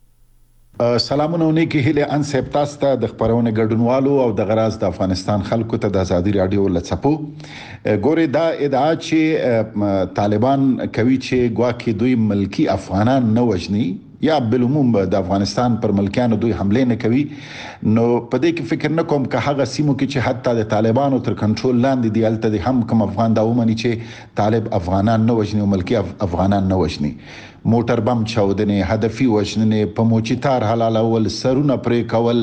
سلامونه ونیکي هله ان سپتاستا د خبرونه ګډونوالو او د غراز د افغانستان خلکو ته د ازادي رادیو لڅپو ګوري دا ادعا چې طالبان کوي چې ګواکې دوی ملکی افغانان نه وژني یا بالعموم د افغانستان پر ملکیانو دوی حمله نه کوي. نو په دې کې فکر نه کوم که هغه سیمو کې چې حتی د طالبانو تر کنټرول لاندې دی الته د هم کوم افغان دا ومني چې طالب افغانان نه وژني او ملکی افغانان نه وژني. موټر بم چاودنې، هدفي وژنې، په موچیتار حلالول، سرونه پرې کول،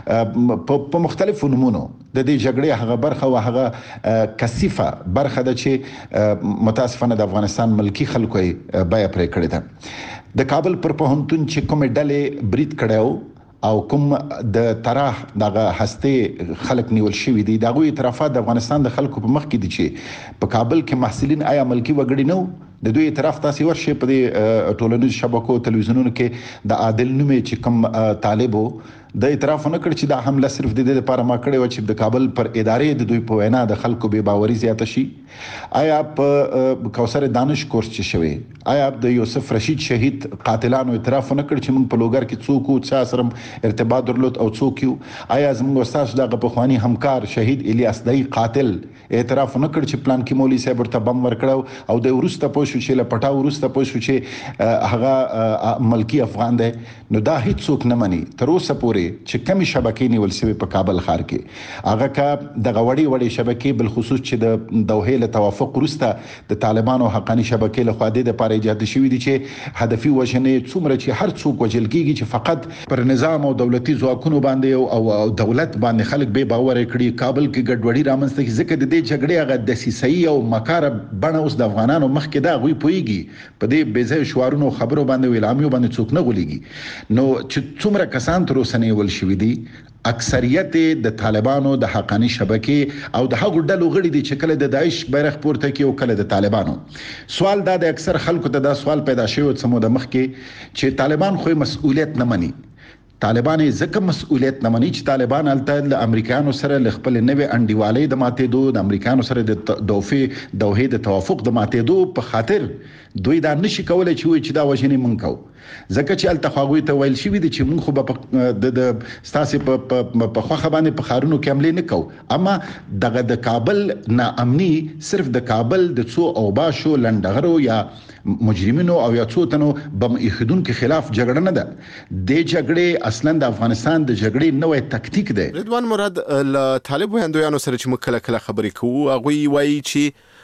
په مختلفو نمونو د دې جګړې هغه برخه او هغه کثیفه برخه ده چې متاسفانه د افغانستان ملکی خلکو یې بیا پرې کړې ده. د کابل پر پوهنتون چې کوم ډلې برید کړو او کوم د طرح دغه هسته خلک نیول شوی دي دغه اعترافات د افغانستان د خلکو په مخ کې دي چې په کابل کې محصلین آیا ملکی وګړي نو د دوی اعتراف تاسو ورشي په ټولنیزو شبکو تلویزیونونو کې د عادل نومې چې کوم طالبو د اعتراف نه کړ چې دا حمله صرف د دې لپاره ما کړې و چې د کابل پر ادارې د دوی په وینا د خلکو بے باوري زیاته شي. آیا په کوثر دانش کورس چې شوی، آیا د یوسف رشید شهید قاتلانو اعتراف نه کړ چې موږ په لوګر کې څوک او چا سره ارتباط درلود او څوک یو؟ آیا زموږ استاد دغه پخوانی همکار شهید الیاس دای قاتل اعتراف نه کړ چې پلان کې مولوی صاحب ورته بم ورکړو او د ورسته پوښو چې لپټا ورسته پوښو چې هغه ملکی افغان دی؟ نو دا هیڅ څوک نه مني. تر اوسه پورې چې کمی شبکې نیول شوی په کابل ښار کې هغه کا د غوړی وړي شبکې بل خصوص چې د دوحې له توافق وروسته د طالبانو حقانی شبکې له خوا د لپاره ایجاد شوی دي چې هدفي وژنې څومره چې هر څوک وجل کیږي چې فقط پر نظام او دولتي ځواکونو باندې او دولت باندې خلک به باور کړي. کابل کې ګډوډي رامنځته کی ځکه د دې جګړې هغه د سیاسي او مکاره بڼه اوس د افغانانو مخ کې دا غوي پويږي په دې بيځه شوارونو خبرو باندې ویلامیو باندې څوک نه غوليږي. نو چې څومره کسان تر اوسه ول شوی دي اکثریت د طالبانو د حقانی شبکې او د هغو ډلو غړي دي چې کله د داعش بیرغ پورته کوي او کله د طالبانو. سوال دا د اکثر خلکو ته دا سوال پیدا شوی چې سمو د مخ کې چې طالبان خو مسؤلیت نه مني. طالبان ځکه مسؤلیت نه مني چې طالبان الته د امریکایانو سره ل خپل نوې انډیوالۍ د ماتېدو، د امریکایانو سره د دوفي دوحې د توافق د ماتېدو په خاطر دوی دا نشي کولای چې وي چې دا وژنې مونږ کو. ځکه چې الته خواږي ته ویل شي دي چې مونږ خو د ستاسو په په خوخه باندې په خارونو کې عملي نه کو. اما دغه د کابل ناامني صرف د کابل د څو اوباشو لنډغرو یا مجرمینو او یا څو تنو بم ایخدون کې خلاف جګړه نه ده. د جګړې اصلا د افغانستان د جګړې نوې تکتیک ده. رضوان مراد ل طالب هندویانو سره چې مکله کله خبرې کوو هغه وایي چې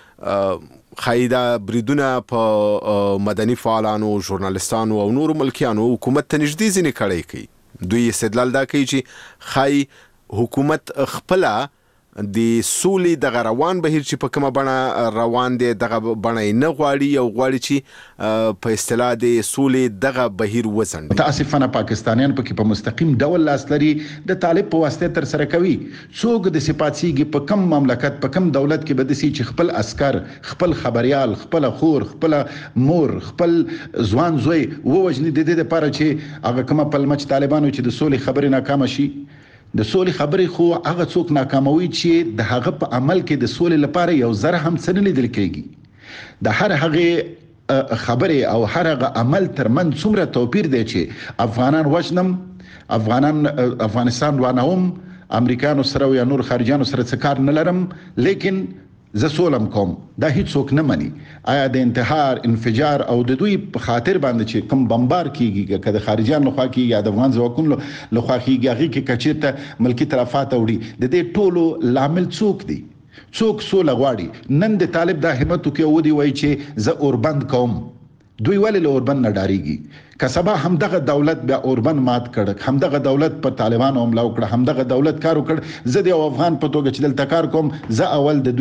خایدا بریدونه په مدني فعالانو، ژورنالستانو او نورو ملکیانو حکومت ته نږدې ځینې کړی کوي. دوی استدلال دا کوي چې خای حکومت خپل د سولې د روان بهیر چې په کومه بڼه روان دی دغه بڼه نه غواړي او غواړي چې په اصطلاح د سولې دغه بهیر وزن. متاسفانه پاکستانیان پکې په مستقیم ډول لاس لري د طالب په واسطه تر سره کوي. څوک د سپاتسیږي په کم مملکت په کم دولت کې بدسي چې خپل عسكر خپل خبريال خپل خور خپل مور خپل ځوان زوی ووجني د دې لپاره چې هغه کومه پلمچ طالبانو چې د سولې خبرې ناکام شي. د سولې خبرې خو هغه څوک ناکاموي چې د هغه په عمل کې د سولې لپاره یو ذره هم څه نه لیدل کېږي. د هر هغه خبرې او هر هغه عمل ترمن څومره توپیر دی چې افغانان وژنم افغانان افغانستان وانهم امریکانو سره یا نور خارجانو سره څه کار نه لرم لیکن زه سولم کوم. دا هیڅ څوک نه مني. آیا د انتحار انفجار او د دوی په خاطر باندې چې کوم بمبار کیږي که د خارجان لخوا کیږي یا د افغان ځواکونو لخوا کیږي هغه کې کچېته ملکی تلفات وړي د دې ټولو لامل څوک دی؟ څوک سوله غواړي؟ نن د طالب د همت کې ودی وای چې زه اوربند کوم. دوی ولې له اوربند نه ډاریږي؟ که سبا هم دغه دولت بیا اوربند مات کړ هم دغه دولت پر طالبانو حمله وکړه هم دغه دولت کار وکړ زه د افغان په توګه چې دلته کار کوم زه اول د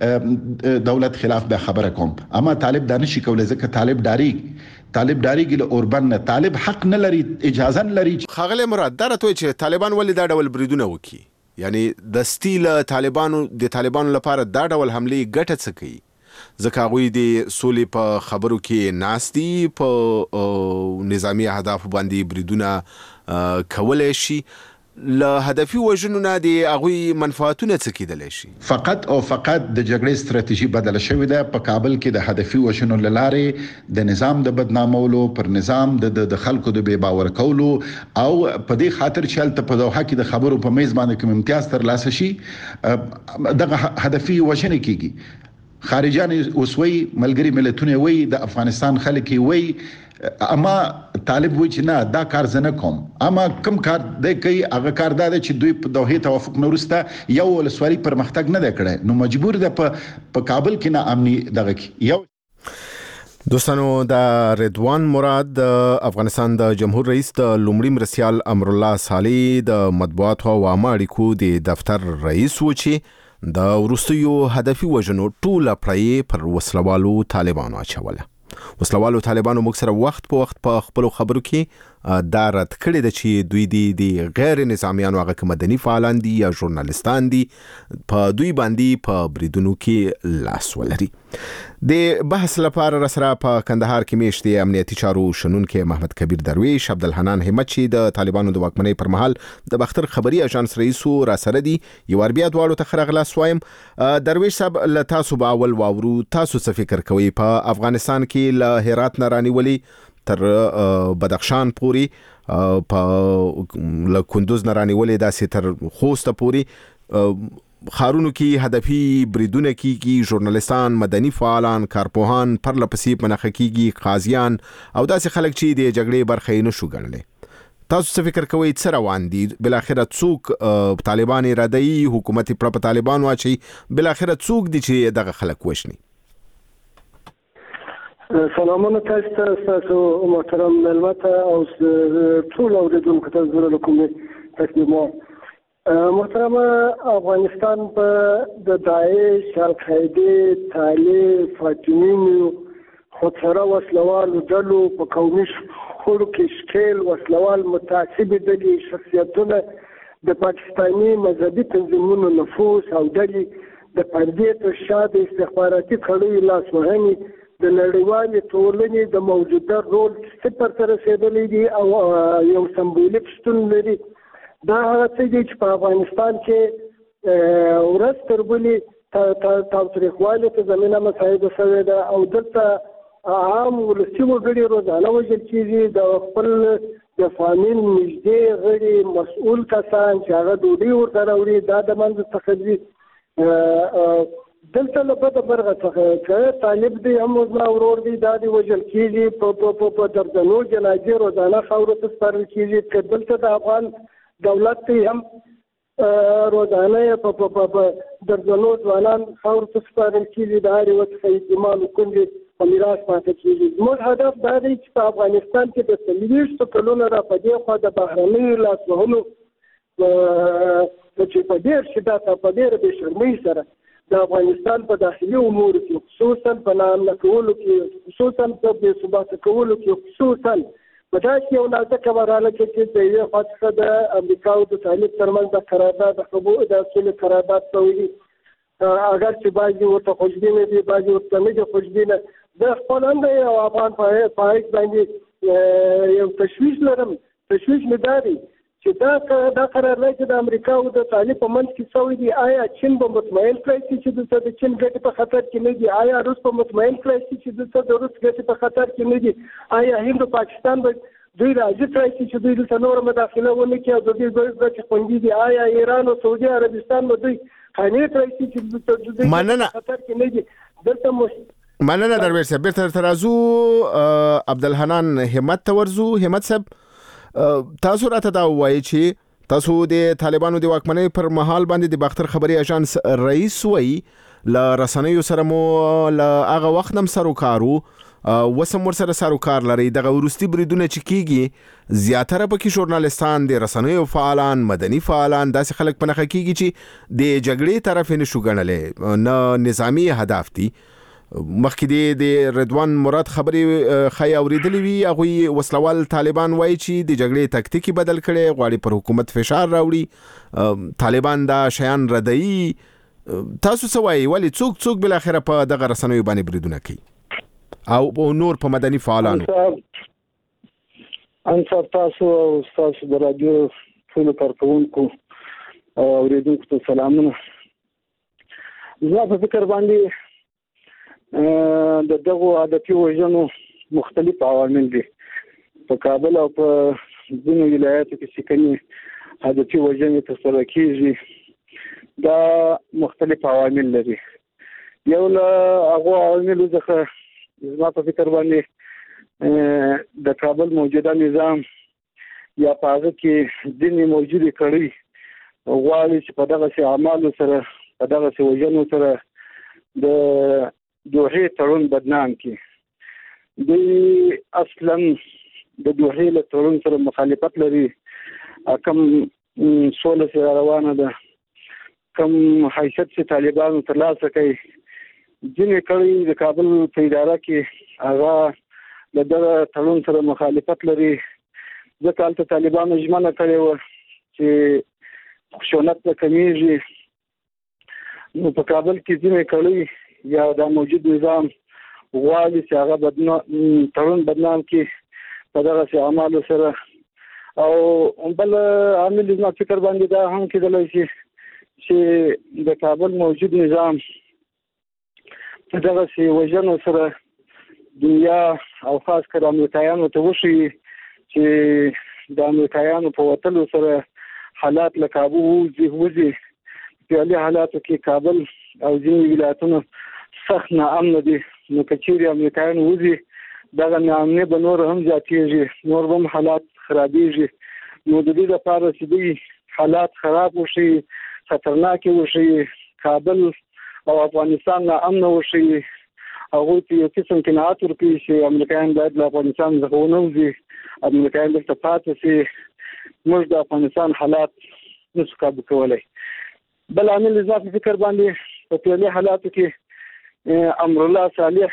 دوی دولت خلاف به خبره کوم. اما طالب دا نشي کولای ځکه طالب ډاریږي طالب ډاریږي له اوربند نه. طالب حق نه لري اجازه نه لري. خاغله مراد دا راته چې طالبان ولې دا ډول بریدونه وکي یعنی د ستیل طالبانو د طالبانو لپاره دا ډول حمله ګټه څه کوي؟ ځکه هغوی د سولې په خبرو کې ناست دي په نظامی اهداف باندې بریدونه کولی شي له هدفي وژنو نه د هغوی منفعتونه څه کیدلی شي؟ فقط او فقط د جګړې ستراتیژي بدله شوې ده. په کابل کې د هدفي وژنو له لارې د نظام د بدنامولو پر نظام د خلکو د بې باور کولو او په دې خاطر چې هلته په دوحه کې د خبرو په میز باندې کوم امتیاز ترلاسه شي دغه هدفي وژنې کیږي. خارجان وسوي ملګری ملتونه وي د افغانستان خلک وي اما طالب وای چې نه دا کار زنه کوم. اما کوم کار د کوي هغه کار دا چې دوی په دوحه توافق نورسته یو ولسوالي پرمختګ نه کړي نو مجبور ده په کابل کې نه امني دغه کې یو. دوستانو دا رضوان مراد د افغانستان د جمهور رئیس د لومړي مرستیال امر الله صالح د مطبوعات او عامه اړیکو د دفتر رئیس و چې د وروستیو هدفي وژنو ټوله پړۍ پر وسلوالو طالبانو اچوله. وسلوالو طالبانو موږ سره وخت په وخت په خپلو خبرو کې دا رد کړی ده چې دوی د غیر نظامیانو هغه که مدني فعالان دي یا ژورنالستان دي په دوی باندې په بریدونو کې لاس ولري. د بحث لپاره راسره په کندهار کې میشت د امنیتي چارو شنونکي محمد کبیر درویش عبدالحنان همت چې د طالبانو د واکمنۍ پر مهال د باختر خبري اژانس رئیس راسره دي یو ور بیا دواړو ته خرغلا سوایم. درویش صاحب له تاسو به اول واورو تاسو څه فکر کوئ په افغانستان کې له هرات نه رانیولي تر بدخشان پوری په له کندوز نه رانیولي داسې تر خوست پوری خارونو کې هدفي بریدونه کیږي ژورنالستان مدني فعالان کارپوهان پر لپسې منخه کیږي قاضیان او داسې خلک چې د جګړې برخه نه شو ګڼلې. تاسو څه فکر کوئ څه روان دي؟ بلاخره څوک طالبان اراده یي حکومت پر په طالبان واچي بلاخره څوک دي چې دغه خلک وښني؟ سلامونه تاسو ته تاسو محترم ملمت او ټول اوریدونکو ته زړه له کومې تسلیموم. محترم افغانستان په د داعش القاعده طالب فاطمیینو خودسره وسلوالو ډلو په قومي خړو کې شکل وسلوال متعصب دي شخصیتونه د پاکستاني مذهبي تنظیمونو نفوذ او ډلې د پردې تر شا د استخباراتي کړیو لاسوهنې د نړیوالې ټولنې د موجوده رول صفر ته رسېدلی دي او یو سمبولیک شتون لري. دا هغه څه دي چې په افغانستان کې ورځ تر بلې تاوتریخوالي ته زمینه مساعده شوې ده او دلته عام ولسي وګړي روزانه وژل کېږي. د خپل د فامیل نږدې غړي مسؤل کسان چې هغه ډوډۍ ورته راوړي دا د منځه څخه دي. دلته له بده برغه څخه که طالب دی هم زما ورور دی دا دی وژل کېږي په دردنو جنازې روزانه خاورو ته سپارل کېږي. که دلته د افغان دولت ته هم روزانه په درجنو ځوانان خاورو ته سپارل کېږي د هر یوه څخه یتیمان کونډې په میراث پاتې کېږي. زموږ هدف دا دی چې په افغانستان کې د څلوېښتو کلونو را په دې خوا د بهرنیو لاسوهنو چې په ډېر شدت او په ډېر بې شرمۍ سره د افغانستان په داخلي امورو کې خصوصا په ناامنه کولو کې خصوصا په بې ثباته کولو کې خصوصا په داسې یو نازکه مرحله کې چې د یوې خوا څخه د امریکا او د طالب ترمنځ د قرارداد د حقوقو د اصولو قرارداد شوی دی اگر چې بعضې ورته خوشبینه دي بعضې ورته نه دي خوشبینه د خپل هم د یو افغان په حیث باندې یو تشویش لرم تشویش مې دا دی چې دا دا قرارداد چې د امریکا او د طالب په منځ کې شوی دی آیا چین به مطمئن کړی شي چې دلته د چین ګټې په خطر کې نه دي آیا روس به مطمئن کړی شي چې دلته د روس ګټې په خطر کې نه دي آیا هند او پاکستان به دوی راځي کړی شي چې دوی دلته نور مداخله ونه کړي او د دوی ګټې خوندي دي آیا ایران او سعودي عربستان به دوی قانع کړی شي چې دلته د دوی په خطر کې نه دي دلته مش مننه درویش صاحب بیرته ترازو عبدالحنان همت تورزو همت صاحب تاسو راته دا وایي چې تاسو د طالبانو د واکمنۍ پر مهال باندې د باختر خبري اژانس رئیس وایي ل رسنیو سره مو ل هغه وخت هم سروکارو وسم ور سره سروکار لري دغه ورستي بریدونه چې کیږي زیاتره پکې ژورنالستان د رسنیو فعالان مدني فعالان داسې خلک په نخښه کیږي چې د جګړې طرف نه شو ګڼلې نه نظامی هدف دي مخکې د رضوان مراد خبرې خای اوریدلې وی هغه وسلوال طالبان وایي چې د جګړې تکتیکی بدل کړي غواړي پر حکومت فشار راوړي طالبان دا شیان ردی تاسو سوای ولی څوک څوک بل اخره په دغه رسنوي باندې بریدونه کوي او نور په مدني فعالانو انصاف تاسو او تاسو د رادیو ټول کارکونکو او اوریدونکو ته سلامونه زه په فکر باندې د دغه عادتي وژنو مختلف عوامل دي په کابل او په ځینو ولایاتو کې چې کومې عادتي وژنې ترسره کېږي دا مختلف عوامل لري یو له هغو عواملو څخه زما په فکر باندې د کابل موجوده نظام یا په هغه کې ځینې موجودې کړۍ غواړي چې په دغسې اعمالو سره په دغسې وژنو سره د دوحې تړون بدنام کړي دوی اصلا د دوحې له تړون سره مخالفت لري کوم سوله سره روانه ده کوم حیثیت چې طالبانو ترلاسه کوي ځینې کړي د کابل په اداره کې هغه د دغه تړون سره مخالفت لري ځکه هلته طالبانو ژمنه کړې وه چې خشونت به کمیږي نو په کابل کې ځینې کړي یا دا موجود نظام غواړي چې هغه بدنام تړون بدنام کړي په دغسې اعمالو سره او بل عامل زما فکر باندې دا هم کېدلی شي چې د کابل موجود نظام په دغسې وژنو سره دنیا او خاص کر امریکایانو ته وښیي چې د امریکایانو په وتلو سره حالات له کابو وځي وځي په هغې حالاتو کې کابل او ځینې ولایتونه سخت ناامنه دي نو که چیرې امریکایان وځي دغه ناامني به نور هم زیاتېږي نور به هم حالات خرابېږي نو د دې لپاره چې دوی حالات خراب وښیي خطرناکې وښیي کابل او افغانستان ناامنه وښیي هغوی ته یو قسم قناعت ورکوي چې امریکایان باید له افغانستان څخه ونه وځي امریکایان دلته پاتې شي موږ د افغانستان حالات نشو کابو کولی بل عامل زما په فکر باندې په فعلي حالاتو کې امرالله صالح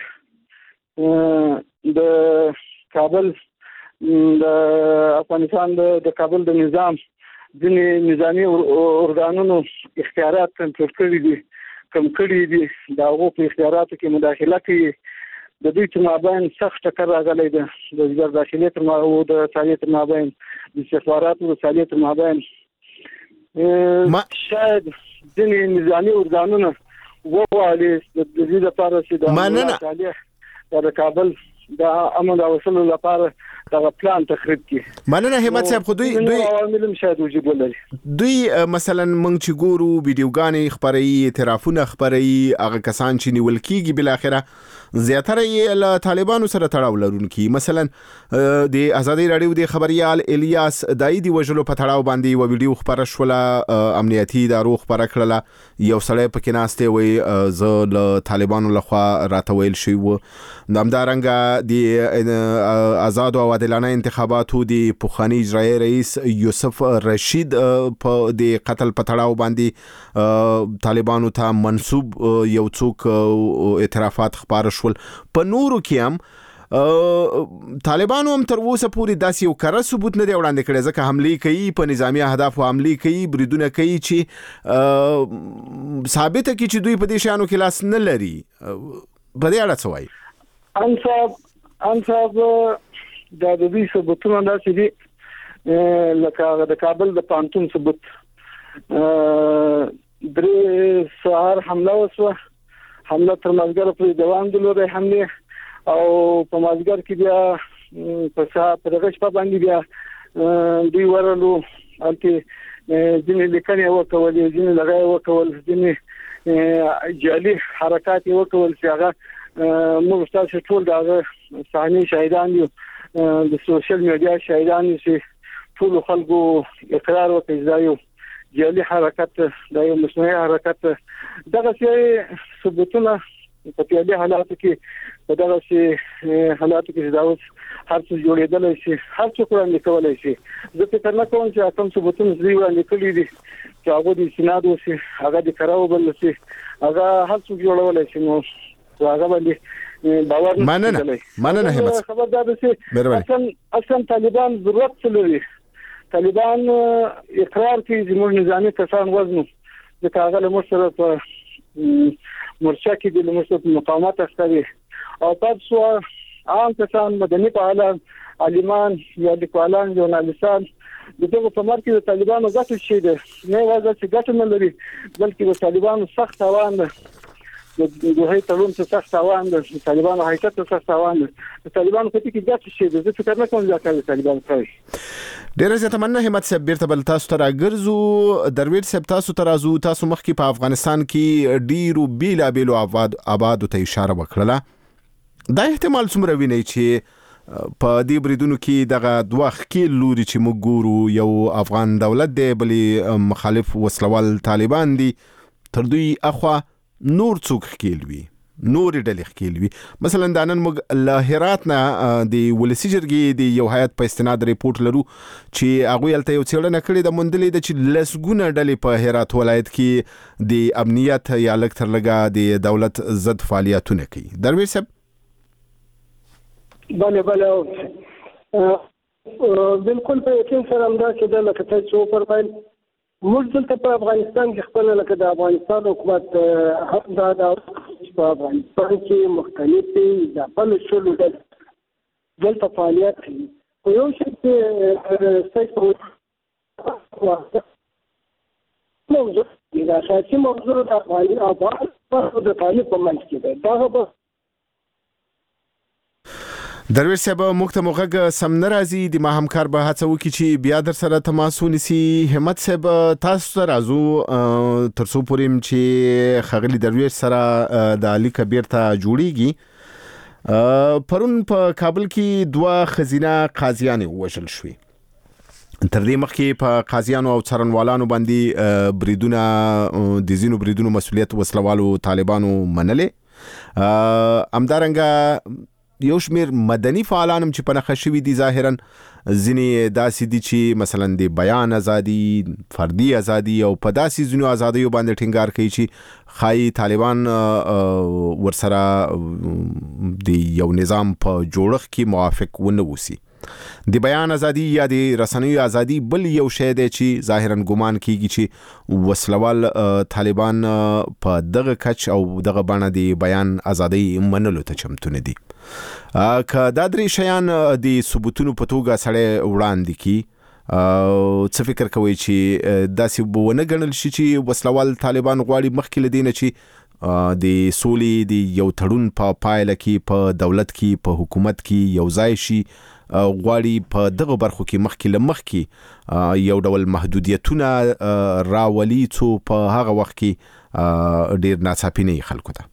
د کابل د افغانستان د کابل د نظام ځینې نظامي ارګانونو اختیارات کنټرول کړي دي کم کړي دي د هغو په اختیاراتو کې مداخله کوي د دوی تر مابین سخت ټکر راغلی ده د وزیر داخلي تر او د سالې تر مابین د استخباراتو د سالې تر مابین شاید ځینې نظامي ارګانونه وغواړي د دې لپاره چې د مننه صالح د کابل د امن او وصول لپاره دغه پلان تخریب کړي مننه همت صاحب خو دوی دوی عوامل شاید وجود ولري دوی مثلا مونږ چې ګورو ویډیوګانې خبري اعترافونه خبري هغه کسان چې نیول کیږي بل اخره زیاتره یې له طالبانو سره تړاو لرونکي مثلا د ازادي رادیو د خبريال الیاس دایدي وجلو په تړاو باندې و ویډیو خبره شوله امنیتي ادارو خبره کړله یو سړی پکې ناشته وي ز له طالبانو لخوا راتویل شي و د همدارنګه د آزاد او عادلانه انتخاباتو د پوخانی اجرایی رئیس یوسف رشید په د قتل پتړاو باندې طالبانو ته منسوب یو څوک اعترافات خبر شول. په نورو کې هم طالبانو هم تر اوسه پورې داسې یو کره ثبوت نه دی وړاندې کړی، ځکه حمله کوي په نظامی اهداف او حمله کوي بریدونه کوي چې ثابته کی چې دوی په دې شانو کې لاس نه لري. په دې اړه څه وایي؟ ان صاحب ان صاحب دا د دې ثبوتونه داسې دي لکه د کابل د پانتون ثبوت درې سهار حمله وسوه، حمله تر مازیګر پورې دوام درلوده حمله، او په مازیګر کې بیا په ساعت په دغه شپه باندې بیا دوی ورلو انتي ځینې لیکنې وکولې، ځینې لغای وکول، ځینې جعلي حرکات وکول چې هغه موږ تاسو ټول دغه صحنه شاهدان یو، د سوشل میډیا شاهدان چې ټول خلکو اقرار وکړي دا یو جعلي حرکت، دا یو مصنوعي حرکت. دغه ثبوتونه په پیاده حالاتو کې په دغه شي حالاتو کې دا اوس هر څه جوړېدل شي، هر څه وړاندې کولای شي. زه فکر نه کوم چې کوم ثبوتونه دوی وړاندې کړي دي چې هغه د سیناد وسی هغه د کراو بل شي هغه هر څه جوړولای شي. نو هغه باندې باور نه مننه مننه همت خبردار دي اصلا اصلا طالبان ضرورت لري. طالبان اقرار کوي زموږ نظامی کسان وزنو د هغه له مشره په مرچا کې د لمسو مقاومت اخلي او تاسو عام کسان مدني فعالان عالمان یا لیکوالان ژورنالیستان دغه په مر کې د طالبانو ګټه شي ده نه وایي چې ګټه نه لري بلکې د طالبانو سخت توان ده، د دوه تلون څخه سخت توان ده، طالبانو حرکت څخه سخت توان ده، د طالبانو په کې ګټه شي ده. زه فکر نه کوم چې دا طالبان کوي. ډیر زیاته مننه همت صاحب. بیرته بل تاسو ته راګرځو درویش صاحب، تاسو ته راځو. تاسو مخکې په افغانستان کې ډیرو بیلا بیلو آباد آباد ته اشاره وکړه. دا احتمال څومره ویني چې په دې بریدونو کې دغه دوه خکیل لوري چې موږ ګورو، یو افغان دولت دی بلې مخالف وسلوال طالبان دي، تر دوی اخوا نور څوک خکیل وي، نور ډلې خکیل وي. مثلا د نن موږ له هرات نه د ولسی جرګې د یو هیئت په استناد ریپورت لرو چې هغه یلته یو څېړنه کړې د مندلې د چې لسګونه ډلې په هرات ولایت کې د امنیت یا لکتر لګا د دولت ضد فعالیتونه کوي. درویش صاحب بله بله بالکل په یقین سره همدا چې د لکه تاسو فرمایل موږ دلته په افغانستان کې خپل لکه د افغانستان حکومت حق دا د په افغانستان کې مختلفې ځپل شول دلته فعالیت کوي. خو یو شی چې تاسو موضوع د اساسي موضوع د افغاني آباد د طالب په منځ کې ده. دا درویش صاحب موږ ته موږ سم ناراضي د ما همکار به هڅه وکړي چې بیا در سره تماس ونیسي. همت صاحب تاسو ته راځو تر څو پورې چې خغلی درویش سره د علي کبیر ته جوړیږي. پرون په کابل کې دوه خزینه قاضیان وژل شوي. تر دې مخکې په قاضیانو او څارنوالانو باندې بریدونه د زینو بریدونو مسولیت وسلوالو طالبانو منلې. امدارنګه یو شمیر مدني فعالانم چې پنه خشوي دي ظاهرا ځینې داسې دي چې مثلا د بیان ازادي، فردي ازادي او په داسې ځینو ازادیو باندې ټینګار کوي چې خای طالبان ورسره د یو نظام په جوړښت کې موافق ونه وسی. د بیان ازادي یا د رسنیو ازادي بل یو شی دی چې ظاهرا ګمان کیږي چې وسلوال طالبان په دغه کچ او دغه باندې د بیان ازادي منلو ته چمتو نه دي. که دا درې شیان د ثبوتونو په توګه سره وړاندې کی څه فکر کوي چې داسې ونه ګڼل شي چې وسلوال طالبان غواړي مخکې لدینه چې د سولې د یو تړون په پایله کې په دولت کې په حکومت کې یو ځای شي، غواړي په دغه برخو کې مخکې لمخ کې یو ډول محدودیتونه راولي څو په هغه وخت کې ډیر ناڅاپي نه خلکو ته.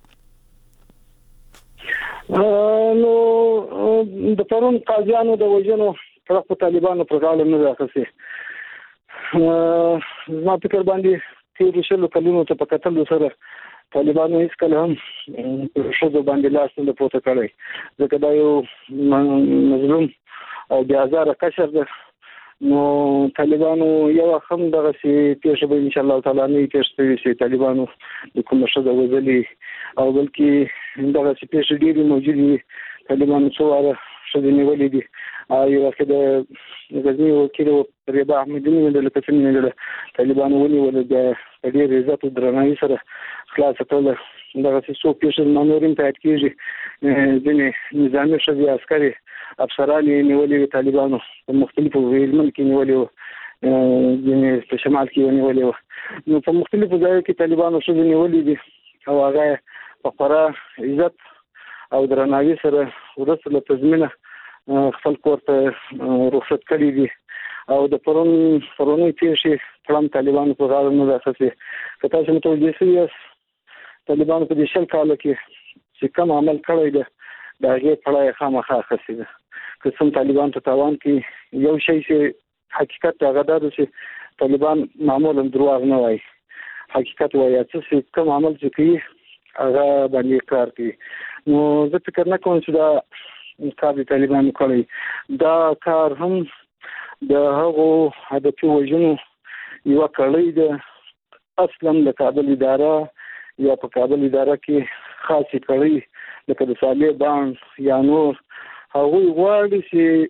نو د پرون قاضیانو د وژنو طرف په طالبانو پر غاړه نه راخسي. ما فکر باندې چې شلو کلونو ته په کتل سره طالبانو هیڅ کله هم شوزو باندې لاس نه پورته کړی ځکه دا یو مظلوم او بیا زاره کشر ده. نو طالبانو یو هم دغه سي پیښه به ان شاء الله تعالی نه پیښه شي طالبانو د کوم شوزو وزلي او بلکې دغه سي پیښه ډیری موجودي طالبانو څواره شوزو نیولې دي. یو وخت د غزنی وکیل رباح احمدی د لکتنې د طالبانو ونیول د ډیر عزت او درناوي سره خلاص کړل. دغه څه څو پیښې مانورین ته کېږي ځینې نظامي شوزي عسکري افسران نیولې طالبانو په مختلفو ویلمن کې نیولې ځینې په شمال کې نیولې. نو په مختلفو ځایو کې طالبانو شوزي نیولې دي او هغه په خورا عزت او درناوي سره ورسره له تضمینه خپل کور ته رخصت کړی دي او د پرون پرونی پیښې پلان طالبانو په غاړه نه راځي. که تاسو متوجه شئ طالبانو په دې شل کال کې چې کوم عمل کړی دی دا هغه پړای خامخا خسي ده. که څوم طالبان ته تاوان کې یو شی چې حقیقت هغه دا چې طالبان معمولا دروغ نه وایي، حقیقت وایي چې کوم عمل چې کوي هغه باندې کار کوي. نو زه فکر نه کوم چې دا کار د طالبانو کړی. دا کار هم د هغو هدفي وژنو یو کړی ده اصلا د کابل اداره یا په کابل اداره کې خاصی کړی لکه د صالح بان یا نور هغه غواړي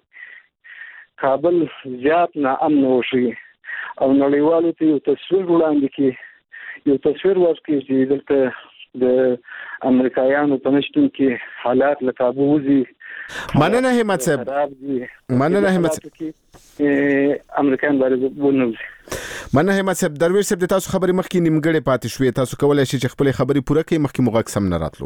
چې کابل زیات ناامن وشي او نړیوالو ته یو تصویر وړاندې کړي، یو تصویر ورکړي چې دلته د امریکایانو په نشتون کې حالات له کابو وځي. مننه همت صاحب، مننه همت صاحب امریکایان باندې ونوځي. مننه همت صاحب. درویش صاحب د تاسو خبرې مخکې نیمګړې پاتې شوې، تاسو کولای شئ چې خپل خبرې پوره کړئ مخکې موږ سم نه راتلو.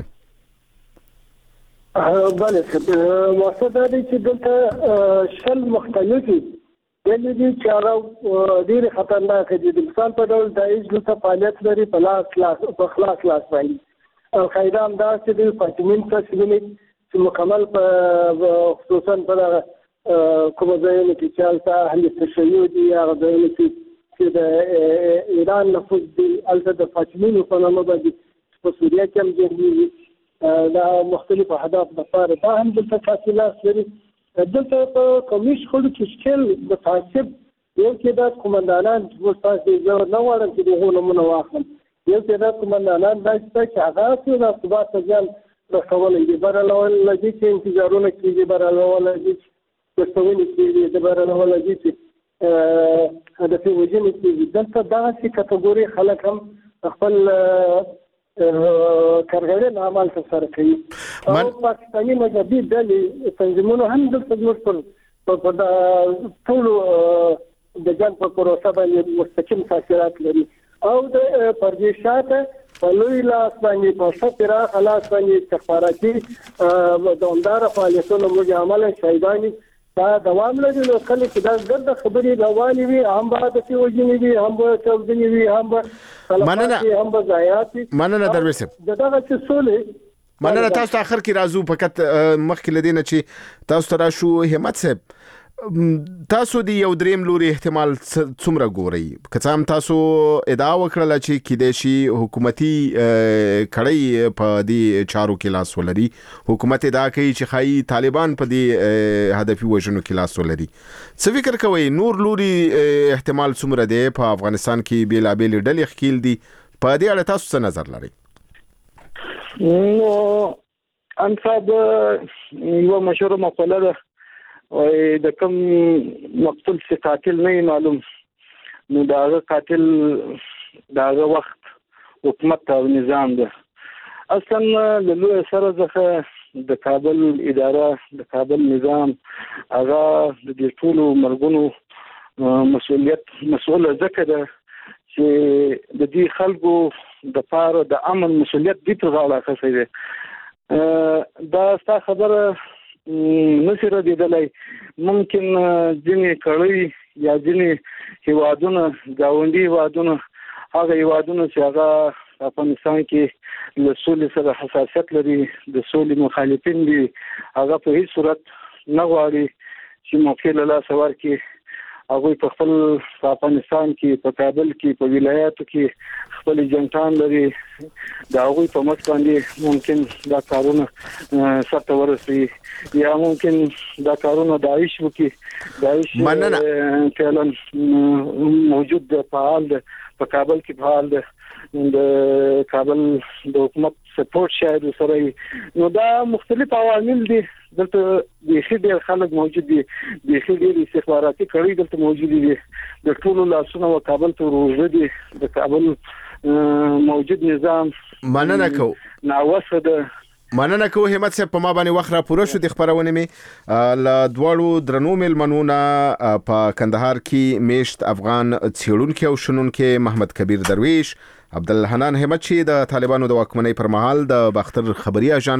بله مقصد دا دی چې دلته شل مختلفي دلې دي چې هغه ډېر خطرناک دي. د مثال په ډول داعش دلته فعالیت لري په لاس لاس په خلاص لاس باندې. القاعده هم داسې دي فاطمین تصمیمي چې مکمل په خصوصا په کوم ځایونو کې چې هلته اهل تشیع دي هغه ځایونو کې د ایران نفوذ دي هلته د فاطمینو په نامه باندې په سوریه کې هم جنګېږي دا مختلف اهداف لپاره دا هم دلته فاصله لري. دلته په کمیش خلکو کې شکل د تعصب یو کې د قومندانان چې تاسو زه نه غواړم چې دغه نمونه واخلم، یو کې د قومندانان داسې چې هغه څه د ثبات ځان رسولې دي برالول لږی چې انتظارونه کیږي برالول لږی چې څه کیږي د برالول لږی چې هدف وجنه کیږي. دلته دا چې کټګوري خلک هم خپل کارګران عمل سره کوي او پاکستاني مذهبي ډلې تنظیمونه هم دلته جوړ کړل په د ټول د جنګ په پروسه باندې مستقیم تاثیرات لري او د پردیشاته په لوی لاس باندې په سپیرا خلاص باندې استخباراتي دوامدار فعالیتونو موږ عمل شایداني دا دوام لري. نو کله چې دا ګرد خبرې روانې وي هم به د وجنې وي هم به چوبدنې وي هم به مننه هم به ضایعات مننه درویش صاحب. دغه څه سولې مننه تاسو ته اخر کې راځو فقط مخکې لدینه چې تاسو ته راشو همت صاحب تاسو دی یو دریم لوري احتمال څومره ګوري که څه هم تاسو ادعا وکړه چې کېدای شي حکومتي کړۍ په دې چارو کې لاس ولري، حکومت ادعا کوي چې خایي طالبان په دې هدفي وژنو کې لاس ولري. څه فکر کوئ نور لوري احتمال څومره دی په افغانستان کې بیلابېل ډلې ښکیل دي په دې اړه تاسو څه نظر لرئ؟ نو انصاب یو مشهور مقوله ده وای د کوم مقتول چې قاتل نه معلوم نو دا قاتل دا وخت حکومت او نظام ده. اصلا له لوی سره ځکه د کابل اداره د کابل نظام هغه د دې ټول مرګونو مسؤلیت مسؤل ځکه ده چې د دې خلکو د پاره د امن مسؤلیت دې په غاړه خسي ده. دا ستا خبره نشي ردیدلای. ممکن ځینې کړي یا ځینې هیوادونه ګاونډي هیوادونه هغه هیوادونه چې هغه افغانستان کې له سولې سره حساسیت لري د سولې مخالفین دي هغه په هیڅ صورت نه غواړي چې موقع له لاسه ورکړي هغه په خپل افغانستان کې په کابل کې په ولایاتو کې خپل جنټان لري دا هغه په مت باندې ممکن دا کارونه سره ورسي یا ممکن دا کارونه داعش وکي داعش فعلا موجود د فعال په کابل کې فعال د د کابل د حکومت سپورټ شاید سره نو دا مختلف عوامل دي دلته د خېډر خلک موجود دي د خېډر استخباراتي کړي دلته موجود دي د ټولو لاسونو او کابل ته روزه دي د کابل موجود نظام مننه کو ناوسه ده مننه کو همت صاحب په ما باندې وخت را پوره شو د خبرونه می ل دواړو درنو ملمنونه په کندهار کې میشت افغان څېړونکو او شنونکو محمد کبیر درویش عبدالحنان همت چې د طالبانو د واکمنۍ پر مهال د باختر خبري اژانس